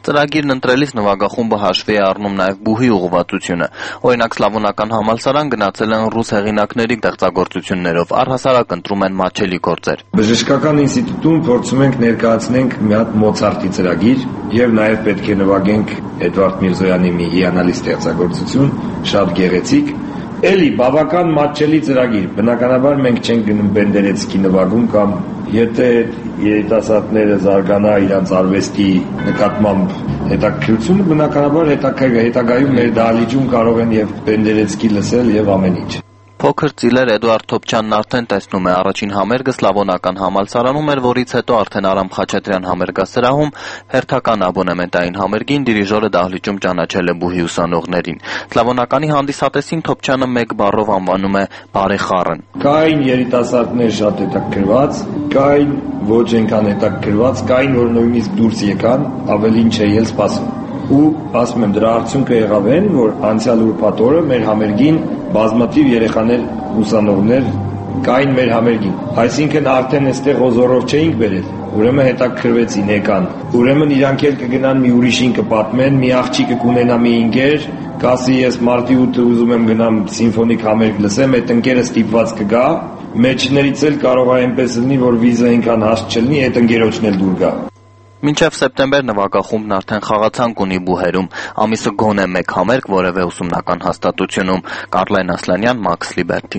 Ծրագիրն ընտրելիս նվագախումբը հաշվի է առնում նաև բուհի ուղղվածությունը։ Օրինակ Սլավոնական համալսարան գնացել են ռուս հեղինակների ստեղծագործություններով, առհասարակ ընտրում են մատչելի գործեր։ Բժշկական ինստիտուտում փորձում ենք ներկայացնենք մի հատ Մոցարտի ծրագիր եւ նաև պետք է նվագենք Էդվարդ Միրզոյանի մի հիանալի ստեղծագործություն, շատ գեղեցիկ։ Էլի բավական մատչելի ծրագիր։ Բնականաբար մենք չենք գնում Բենդերեցկի նվագում կամ եթե երիտասարդները զարգանա իրանց արվեստի նկատմամբ հետաքրքրությունը, բնականաբար հետագայում մեր դահլիճում կարող են եւ Բենդերեցկի լսել եւ ամեն ինչ։ Փոքր ծիլեր Էդուարդ Թոփչյանն արդեն տեսնում է առաջին համերգը Սլավոնական համալսարանում էր, որից հետո արդեն Արամ Խաչատրյան համերգասրահում հերթական աբոնեմենտային համերգին դիրիժորը դահլիճում ճանաչել է բուհի ուսանողներին։ Սլավոնականի հանդիսատեսին Թոփչյանը մեկ բառով անվանում է բարեխառն։ Կային երիտասարդներ շատ հետաքրքրված, կային ոչ այնքան հետաքրքրված, կային որ նույնիսկ դուրս եկան, ավելին չէի էլ սպասում։ Ու ասում եմ դրա արդյունքը եղավ այն, որ անցյալ ուրբաթ օրը մեր համերգին բազմաթիվ երեխաներ, ուսանողներ կային մեր համերգին։ Այսինքն արդեն այստեղ օզորով չէինք բերել, ուրեմն հետաքրքրվեցին եկան։ Ուրեմն իրանք էլ կգնան մի ուրիշին կպատմեն, մի աղջիկը կունենա մի ընկեր, կասի ես մարտի 8-ը ուզում եմ գնամ սիմֆոնիկ համերգ լսեմ, այդ ընկերը ստիպված կգա, մեջներից էլ կարող է այնպես լինի, որ վիզը այնքան հաստ չլինի, այդ ընկերոջն էլ դուր գա։ Մինչև սեպտեմբեր նվագախումբն արդեն խաղացանկ ունի բուհերում, ամիսը գոնե մեկ համերգ որևէ ուսումնական հաստատությունում։ Կարլեն Ասլանյան, Max Liberty։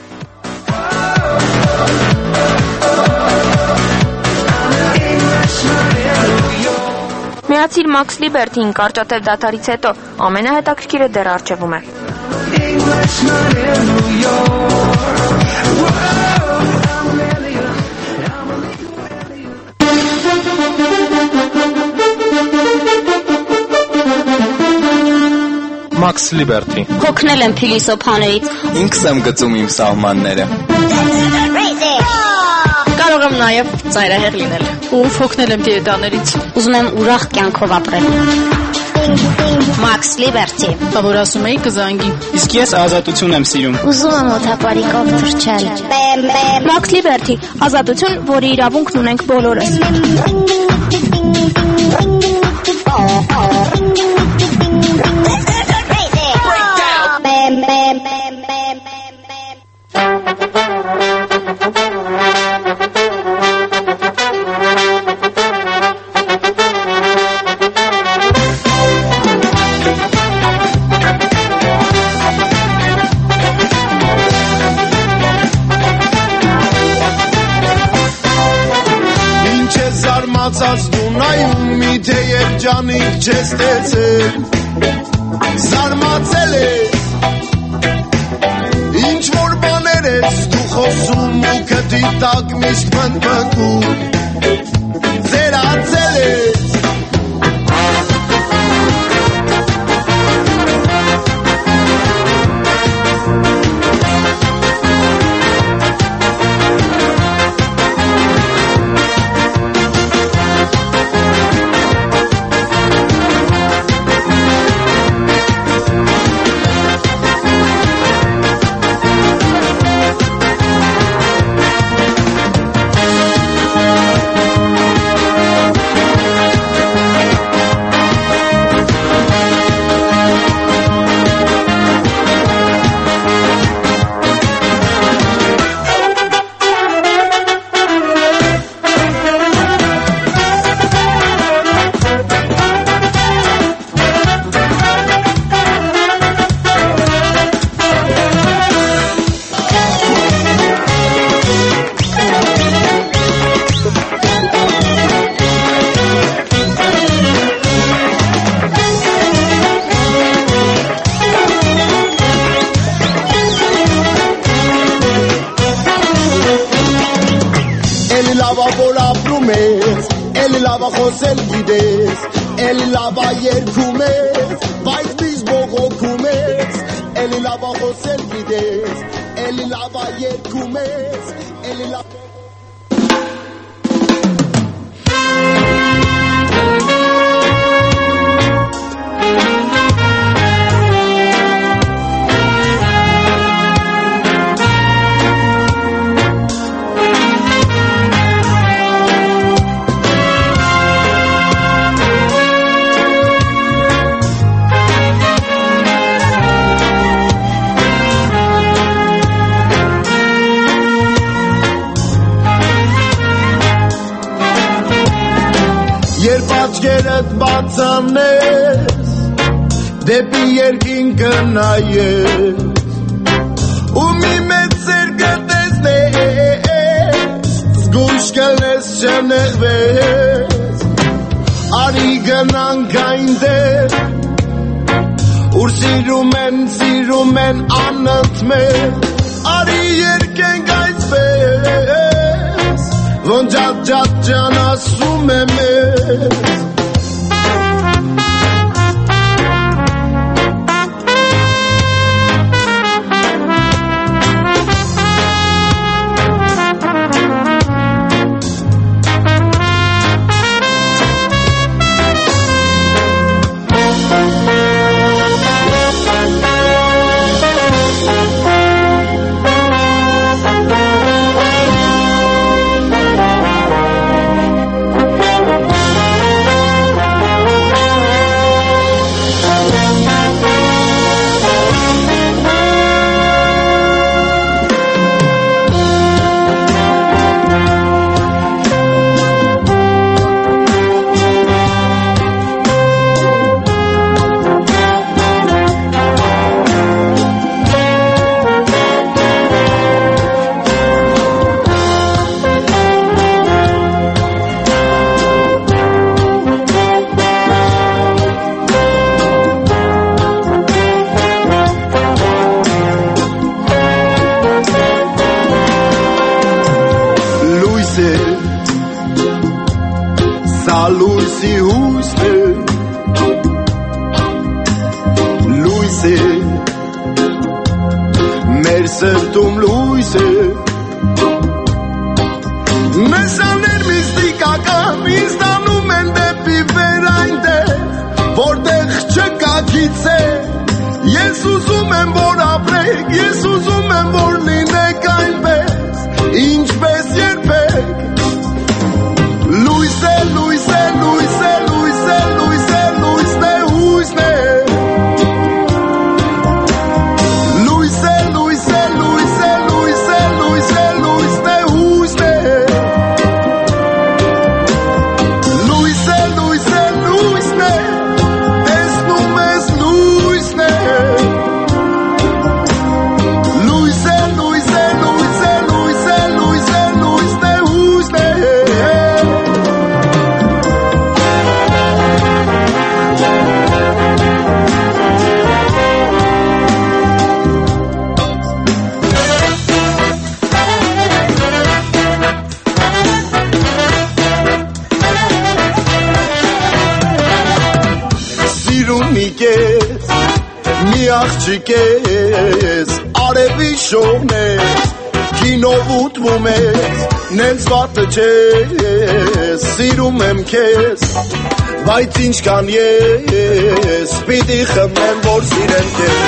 Միացիր Max Liberty-ին կարճատև դադարից հետո ամենահետաքրքիրը դեռ առջևում է։ Max Liberty։ Հոգնել եմ փիլիսոփաներից։ Ինքս եմ գծում իմ սահմանները։ Կարող եմ նաև ծայրահեղ լինել։ Ով հոգնել եմ դիետաներից։ Ուզում եմ ուրախ կյանքով ապրել։ Max Liberty։ Որ ասում էի կզանգի։ Իսկ ես ազատություն եմ սիրում։ Ուզում եմ օթապարիկով թռչել։ Max Liberty, ազատություն, որի իրավունքն ունենք բոլորս։ Զարմացած դու նայում միթե երջանիկ չես տեսել, զարմացել ես, ինչ որ բաներ ես դու խոսում ու քթի տակ միշտ փնթփնթում, զերացել ես։ Խոսել գիտես, էլի լավա երգում ես, բայց միշտ բողոքում ես, էլի լավա խոսել գիտես, էլի լավա երգում ես, էլի լավա աչքերդ բացանես դեպի երկինքը նայես ու մի մեծ սեր գտեսնես զգույշ կլես չնեղվես արի գնանք այնտեղ ուր սիրում են անընդմեջ արի երկենք այսպես ոնց ջատ ջան ասում եմ ես աղջիկես արևի շողնես կինով ուտվում ես նենց վատը չես սիրում եմ քեզ բայց ինչքան ես պիտի խմեմ որ սիրեմ քեզ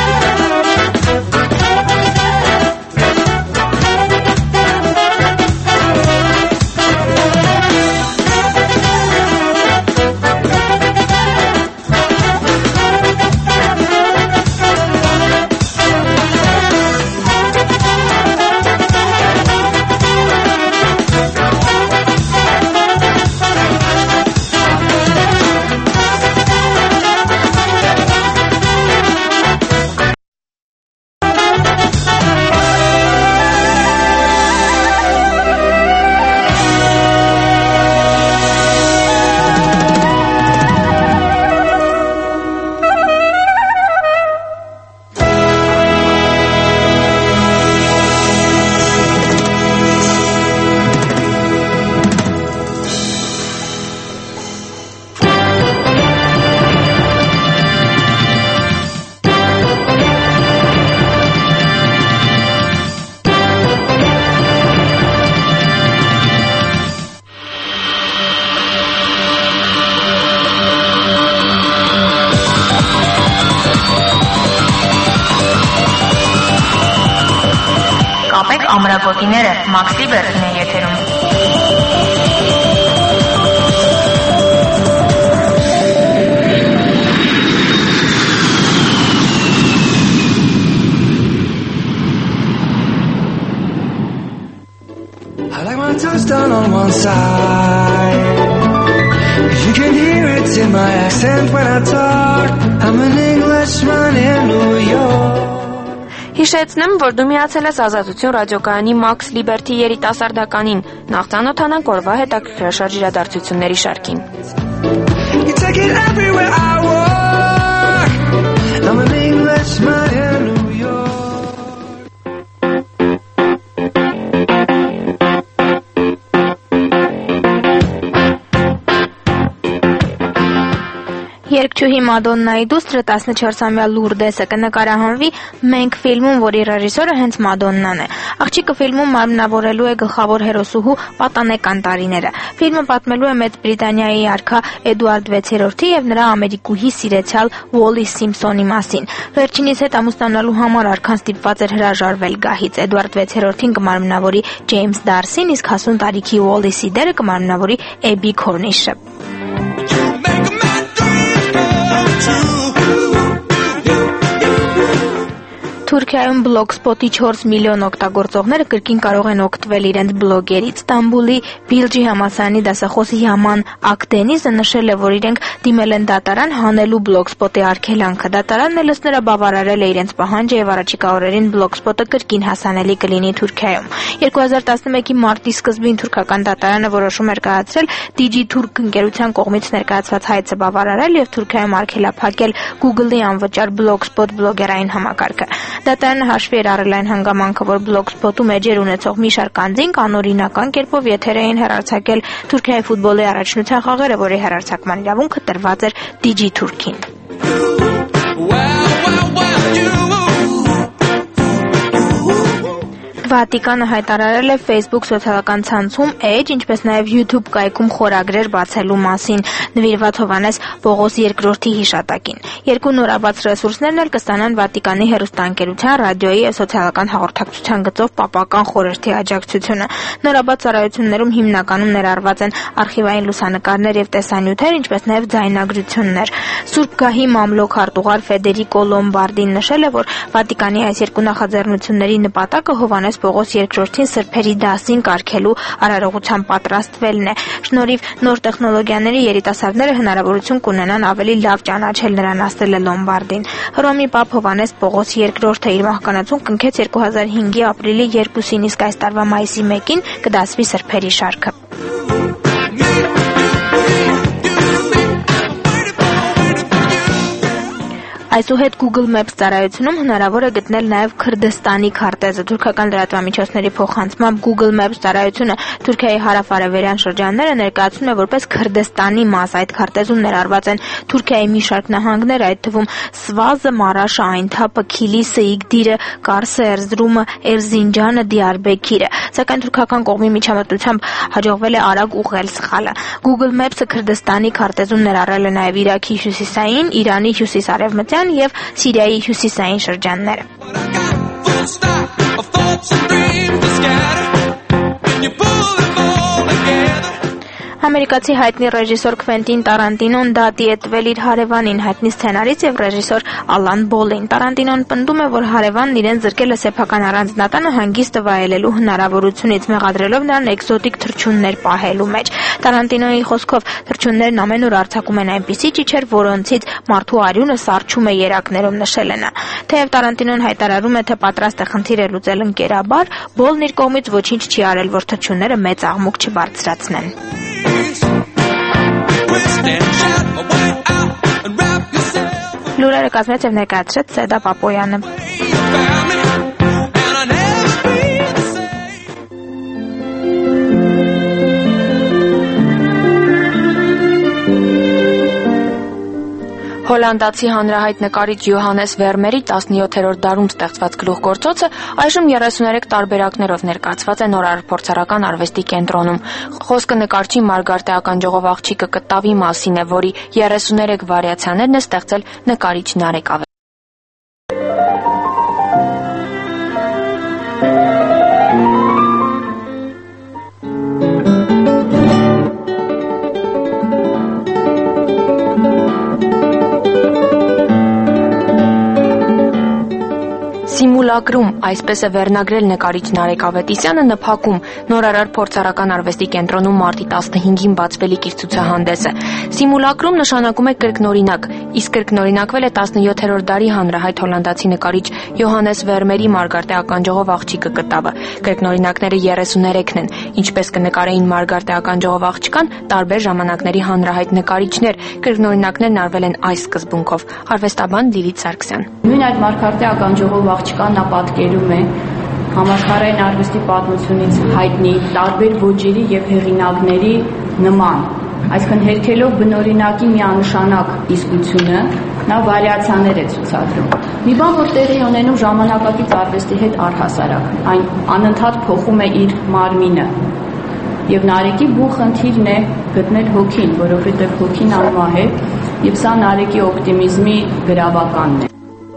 ամրագոտիները Մաքսի Բերդին է եթերում։ I like my toast done on one side. You can hear to my accent when I talk. I'm an Englishman in New York. Հիշեցնեմ, որ դու միացել ես Ազատություն ռադիոկայանի Max Liberty երիտասարդականին։ Նախ ծանոթանանք օրվա հետաքրքրաշարժ իրադարձությունների շարքին։ You take it everywhere I walk. I'm an Englishman in New York. Երգչուհի Մադոննայի դուստրը 14-ամյա Լուրդեսը կնկարահանվի «Մենք» ֆիլմում, որի ռեժիսորը հենց Մադոննան է։ Աղջիկը ֆիլմում մարմնավորելու է գլխավոր հերոսուհու պատանեկան տարիները։ Ֆիլմը պատմելու է Մեծ Բրիտանիայի արքա Էդուարդ 6-րդի եւ նրա ամերիկուհի սիրեցյալ Ուոլլիս Սիմփսոնի մասին։ Վերջինիս հետ ամուսնանալու համար արքան ստիպված էր հրաժարվել գահից։ Էդուարդ 6-րդին կմարմնավորի Ջեյմս Դարսին, իսկ 50 տարիքի Ուոլլիսի դերը կմարմնավորի Էբի Քորնիշը։ Թուրքիայում Blogspot-ի 4 միլիոն օգտագործողները կրկին կարող են օգտվել իրենց բլոգերից։ Ստամբուլի Բիլջի համալսարանի դասախոս Yaman Akdenizը նշել է, որ իրենք դիմել են դատարան հանելու Blogspot-ի արգելանքը։ Դատարանն էլ ըստ նրա բավարարել է իրենց պահանջը եւ առաջիկա օրերին Blogspot-ը կրկին հասանելի կլինի Թուրքիայում։ 2011-ի մարտի սկզբին թուրքական դատարանը որոշում էր կայացրել DigiTurk ընկերության կողմից ներկայացված հայցը բավարարել եւ Թուրքիայում արգելափակել Google-ի անվճար Blogspot բլոգերային համակարգը։ Դատարանը հաշվի էր առել այն հանգամանքը, որ Blogspot-ում էջեր ունեցող մի շարք անձինք անօրինական կերպով եթեր էին հեռարձակել Թուրքիայի ֆուտբոլի առաջնության խաղերը, որի հեռարձակման իրավունքը տրված էր DigiTurk-ին։ Վատիկանը հայտարարել է Facebook սոցիալական ցանցում Edge, ինչպես նաև YouTube կայքում խորագրեր բացելու մասին, նվիրված Հովհաննես Պողոս II հիշատակին։ Երկու նորաբաց ռեսուրսներն էլ կստանան Վատիկանի հեռուստաընկերության, ռադիոյի եւ սոցիալական հաղորդակցության գծով պապական խորհրդի աջակցությունը։ Նորաբաց ծառայություններում հիմնականում ներառված են արխիվային լուսանկարներ եւ տեսանյութեր, ինչպես նաև ձայնագրություններ։ Սուրբ Գահի մամլոք արտուղար Ֆեդերիկո Լոմբարդին նշել է, որ Վատիկանի այս երկու նախաձեռնությունների նպատակը Հովհաննես Պողոս II-ին սրբերի դասին կարգելու արարողության պատրաստվելն է։ Շնորհիվ նոր տեխնոլոգիաների երիտասարդները հնարավորություն կունենան ավելի լավ ճանաչել նրան, ասել է Լոմբարդին։ Հռոմի Պապ Հովհաննես Պողոս II-ը իր մահկանացուն կնքեց 2005-ի ապրիլի 2-ին, իսկ այս տարվա մայիսի 1-ին կդասվի սրբերի շարքը։ Այսուհետ Google Maps ծառայությունում հնարավոր է գտնել նաև Քրդստանի քարտեզը։ Թուրքական լրատվամիջոցների փոխանցմամբ Google Maps ծառայությունը Թուրքիայի հարավ-արևելյան շրջանները ներկայացնում է որպես Քրդստանի մաս։ Այդ քարտեզում ներառված են Թուրքիայի մի շարք նահանգներ, այդ թվում Սվազը, Մարաշը, Այնթապը, Քիլիսը, Իգդիրը, Կարսը, Էրզրումը, Էրզինջանը, Դիարբեքիրը։ Սակայն թուրքական կողմի միջամտությամբ հաջողվել է արագ ուղղել սխալը։ Google Maps-ը Քրդստանի քարտեզում ներառել է նաև Իրաքի հյուսիսային, Իրանի հյուսիս-արևմտյան եւ Սիրիայի հյուսիսային շրջանները։ Ամերիկացի հայտնի ռեժիսոր Քվենտին Տարանտինոն դատի է տվել իր հարևանին, հայտնի սցենարիստ եւ ռեժիսոր Ալան Բոլին։ Տարանտինոն պնդում է, որ հարևանն իրեն զրկել է սեփական առանձնատանը հանգիստը վայելելու հնարավորությունից, մեղադրելով նրան էկզոտիկ թռչուններ պահելու մեջ։ Տարանտինոյի խոսքով թռչուններն ամեն օր արձակում են այնպիսի ճիչեր, որոնցից մարդու արյունը սառչում է երակներում, նշել է նա։ Թեև Տարանտինոն հայտարարում է, թե պատրաստ է խնդիրը լուծել ընկերաբար, Բոլն իր կողմից ոչինչ չի արել, որ թռչունները մեծ աղմուկ չբարձրացնեն։ Լուրերը կազմեց եւ ներկայացրեց Սեդա Պապոյանը։ Հոլանդացի հանրահայտ նկարիչ Յոհանես Վերմերի 17-րդ դարում ստեղծված գլուխգործոցը այժմ 33 տարբերակներով ներկայացված է Նորարար փորձարարական արվեստի կենտրոնում։ Խոսքը նկարչի Մարգարտեական ժողով աղջիկը կտավի մասին է, որի 33 վարիացիաներն է ստեղծել նկարիչ Նարեկ Ավետիսյանը։ Սիմուլակրում, այսպես է վերնագրել նկարիչ Նարեկ Ավետիսյանը նփակում Նորարար փորձարարական արվեստի կենտրոնում մարտի 15-ին բացվելիք իր ցուցահանդեսը։ Սիմուլակրում նշանակում է կրկնօրինակ, իսկ կրկնօրինակվել է 17-րդ դարի հանրահայտ հոլանդացի նկարիչ Յոհանես Վերմերի Մարգարտե ականջողով աղջիկը կտավը։ Կրկնօրինակները 33-ն են, ինչպես կնկարեին Մարգարտե ականջողով աղջկան տարբեր ժամանակների հանրահայտ նկարիչներ։ Կրկնօրինակներն արվել են այս սկզբունքով։ Արվեստաբան Լիլիթ Սարգսյան։ Նույն այդ Մարգարտե ականջողով աղջկան նա պատկերում է համաշխարհային արվեստի պատմությունից հայտնի տարբեր ոճերի եւ հեղինակների նման, այսինքն հերքելով բնօրինակի միանշանակ իսկությունը, նա վարիացիաներ է ցուցադրում։ Մի բան, որ տեղի ունենում ժամանակակից արվեստի հետ առհասարակ, այն անընդհատ փոխում է իր մարմինը։ Եվ Նարեկի բուն խնդիրն է գտնել հոգին, որովհետև հոգին անմահ է, եւ սա Նարեկի օպտիմիզմի գրավականն է։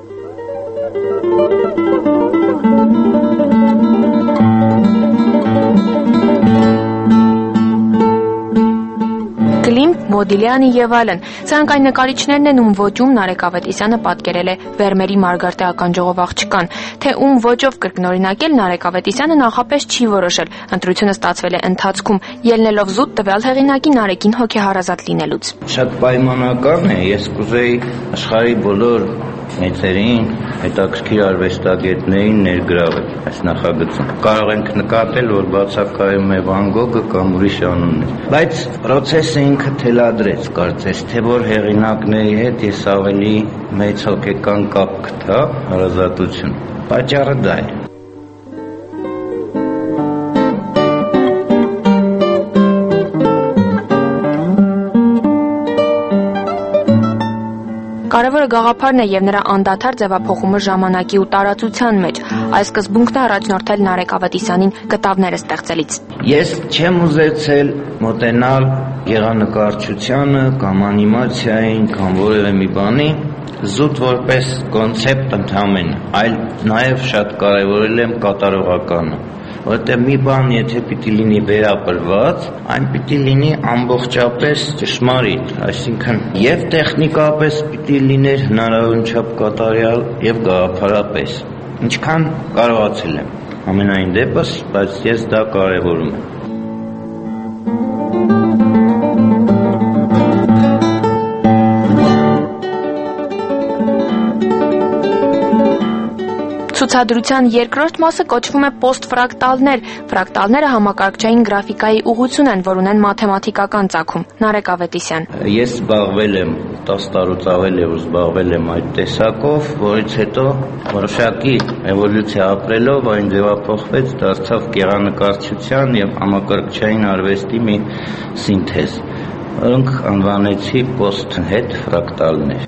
Կլիմտ, Մոդիլյանի եւ այլն։ Սրանք այն նկարիչներն են, ում ոճում Նարեկ Ավետիսյանը պատկերել է Վերմերի Մարգարտե ականջողով աղջկան, թե ում ոճով կրկնօրինակել Նարեկ Ավետիսյանը նախապես չի որոշել։ Ընտրությունը ստացվել է ընթացքում, ելնելով զուտ տվյալ հեղինակի Նարեկին հոգեհարազատ լինելուց։ Շատ պայմանական է, ես կուզեի աշխարհի բոլոր մեծերին, հետաքրքիր արվեստագետներին ներգրավել այս նախագծում։ Կարող ենք նկատել, որ բացակայում է Վան Գոգը կամ ուրիշ անուններ, բայց process-ը ինքը թելադրեց, կարծես թե որ հեղինակների հետ ես ավելի մեծ հոգեկան կապ գտա, հարազատություն։ Պատճառը դա է։ Կարևորը գաղափարն է եւ նրա անդադար ձևափոխումը ժամանակի ու տարածության մեջ։ Այս սկզբունքն է առաջնորդել Նարեկ Ավետիսյանին կտավները ստեղծելիս։ Ես չեմ ուզեցել մոտենալ գեղանկարչությանը կամ անիմացիային կամ որևէ մի բանի զուտ որպես կոնցեպտ ընդհանրապես, այլ նաեւ շատ կարևորել եմ կատարողականը։ Որտեղ մի բան եթե պիտի լինի վերապրված, այն պիտի լինի ամբողջապես ճշմարիտ, այսինքն եւ տեխնիկապես պիտի լիներ հնարավորին չափ կատարյալ եւ գաղափարապես։ Ինչքան կարողացել եմ ամենայն դեպս, բայց ես դա կարևորում եմ։ Ցուցադրության երկրորդ մասը կոչվում է պոստֆրակտալներ։ Ֆրակտալները համակարգչային գրաֆիկայի ուղղություն են, որ ունեն մաթեմատիկական ծագում։ Նարեկ Ավետիսյան։ Ես զբաղվել եմ 10 տարուց ավել եւ զբաղվել եմ այդ տեսակով, որից հետո որոշակի էվոլյուցիա ապրելով այն ձևափոխվեց, դարձավ գեղանկարչության եւ համակարգչային արվեստի մի սինթեզ, որոնք անվանեցի պոստհետ ֆրակտալներ։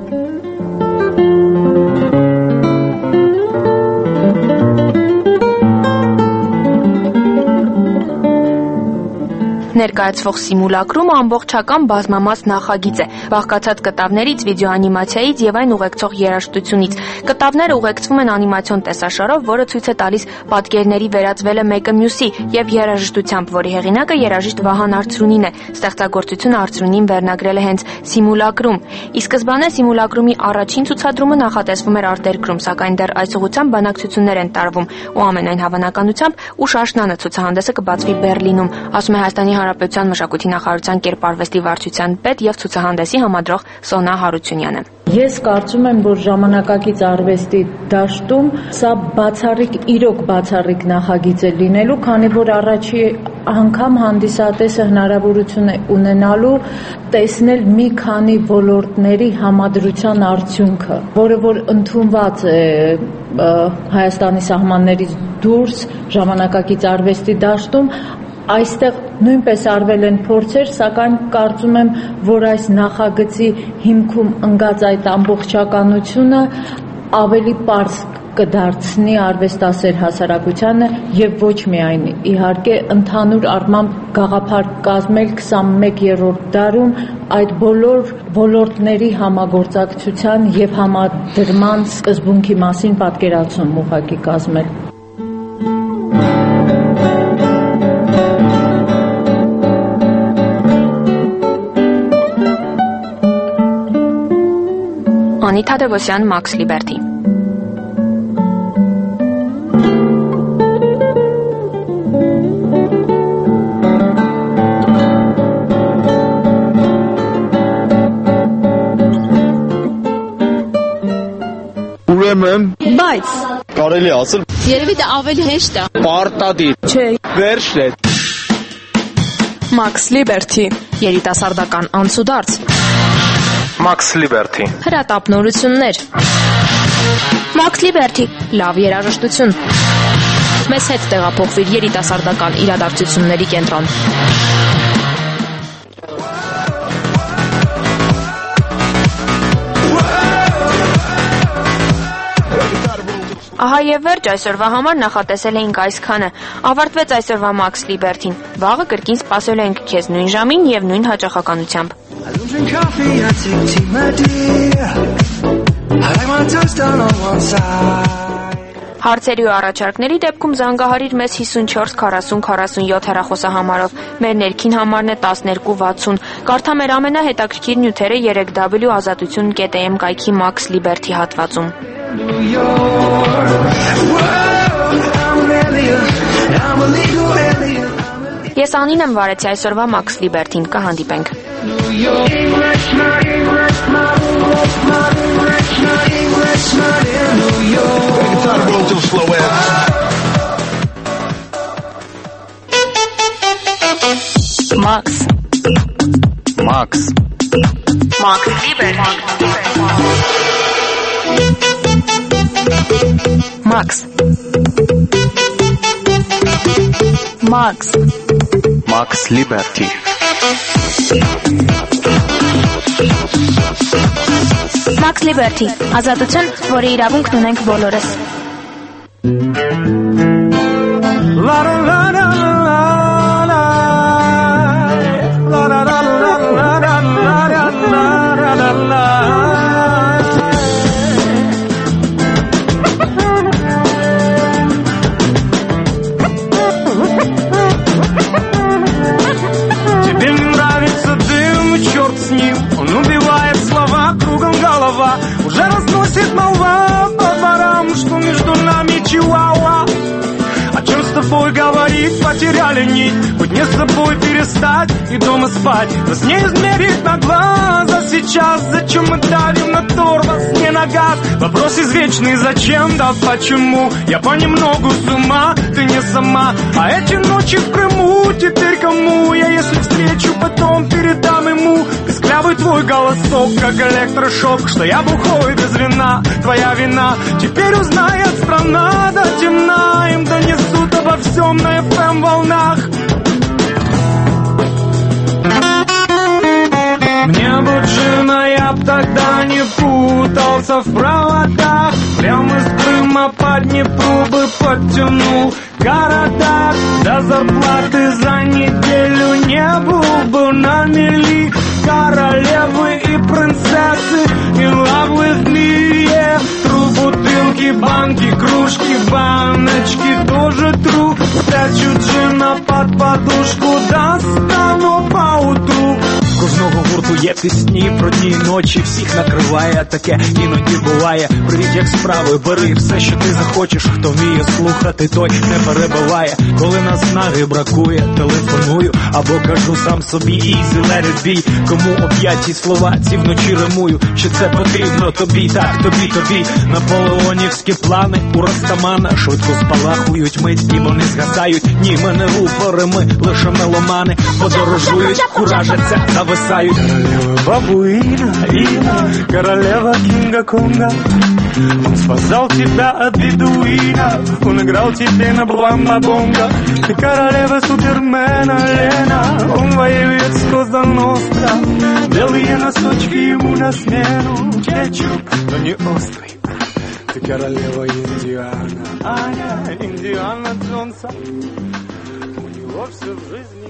Ներկայացվող սիմուլակրումը ամբողջական բազմամաս նախագիծ է, բաղկացած կտավներից, վիդեոանիմացիայից եւ այն ուղեկցող երաժշտությունից։ Կտավները ուղեկցվում են անիմացիոն տեսաշարով, որը ցույց է տալիս պատկերների վերածվելը մեկը մյուսի եւ երաժշտությամբ, որի հեղինակը երաժիշտ Վահան Արծրունին է։ Ստեղծագործությունը Արծրունին վերնագրել է հենց սիմուլակրում։ Ի սկզբանե սիմուլակրումի առաջին ցուցադրումը նախատեսվում էր արտերկրում, սակայն դեռ այս ուղղությամբ բանակցություններ են տարվում ու ամենայն հավանականությամբ ուշ աշնանը ցուցահանդեսը կբացվի Բեռլինում, ասում է Հայաստանի Հանրապետության մշակույթի նախարարության կերպարվեստի վարչության պետ եւ ցուցահանդեսի համադրող Սոնա Հարությունյանը։ Ես կարծում եմ, որ ժամանակակից արվեստի դաշտում սա իրոք բացառիկ նախագիծ է լինելու, քանի որ առաջի անգամ հանդիսատեսը հնարավորություն է ունենալու տեսնել մի քանի ոլորտների համադրության արդյունքը, որը որ ընդունված է Հայաստանի սահմաններից դուրս ժամանակակից արվեստի դաշտում, այստեղ նույնպես արվել են փորձեր, սակայն կարծում եմ, որ այս նախագծի հիմքում ընկած այդ ամբողջականությունը ավելի պարզ կդարձնի արվեստասեր հասարակությանը եւ ոչ միայն իհարկե ընդհանուր առմամբ գաղափար կազմել 21-րդ դարում այդ բոլոր ոլորտների համագործակցության եւ համադրման սկզբունքի մասին պատկերացում ուղղակի կազմել։ Անիթա Դևոսյան, Max Liberty։ Ուրեմն Բայց կարելի ասել երևի դա ավելի հեշտ է։ պարտադիր Չէ։ վերջն է։ Max Liberty, երիտասարդական անցուդարձ։ Max Liberty, Հրատապնորություններ։ Max Liberty, Լավ երաժշտություն։ Մեզ հետ տեղափոխվիր երիտասարդական իրադարձությունների կենտրոն։ Ահա եւ վերջ այսօրվա համար նախատեսել էինք այսքանը։ Ավարտվեց այսօրվա Max Liberty-ն։ Վաղը կրկին սպասել ենք քեզ նույն ժամին եւ նույն հաճախականությամբ։ Հարցերի ու առաջարկների դեպքում զանգահարիր մեզ 54 40 47 հեռախոսահամարով։ Մեր ներքին համարն է 1260։ Կարդա մեր ամենահետաքրքիր նյութերը 3w.azatutun.am կայքի Max Liberty հատվածում։ Ես Անին եմ վարեցի այսօրվա Max Liberty-ն, կհանդիպենք։ Max Liberty Max Liberty Max Liberty, ազատություն, որի իրավունքն ունենք բոլորս։ Уже разносит молва по дворам, что между нами чиуауа. О чем с тобой говорить, потеряли нить. Хоть не с собой перестать и дома спать. Нас не измерить на глаз, а сейчас зачем мы давим на тормоз, не на газ? Вопрос извечный, зачем, да почему? Я понемногу с ума, ты не сама. А эти ночи в Крыму теперь кому? Я если встречу, потом передам ему. Песклявый твой голосок, как электрошок, что я бухой без вина, твоя вина. Теперь узнает страна до темна, им донесут обо всем на FM волнах. Мне бы жена, я б тогда не путался в проводах. Прямо из Крыма по Днепру бы подтянул города. До зарплаты за неделю не был бы на мели. Королевы и принцессы in love with me, yeah. Тру бутылки, банки, кружки, баночки тоже тру. Спрячу джина под подушку, достану поутру. Кожного гурту є пісні про дні і ночі, всіх накриває, таке іноді буває. Привіт, як справи, бери все, що ти захочеш. Хто вміє слухати, той не перебиває. Коли наснаги бракує, телефоную або кажу сам собі easy, let it be. Кому об'яті слова ці вночі римую. Чи це потрібно тобі, так тобі. Наполеонівські плани у Растамана швидко спалахують мить і вони згасають. Ні, ми не рупори, ми лише меломани. Подорожують, куражаться, зависають. Королева бабуина, королева Кинга-Конга. Он спасал тебя от бедуина, он играл тебе на блamba-бонго. Ты королева Супермена, Лена, он воюет с Коза-Ностра. Белые носочки ему на смену, кетчуп, но не острый. Ты королева Индиана, Аня, Индиана Джонса. У него все в жизни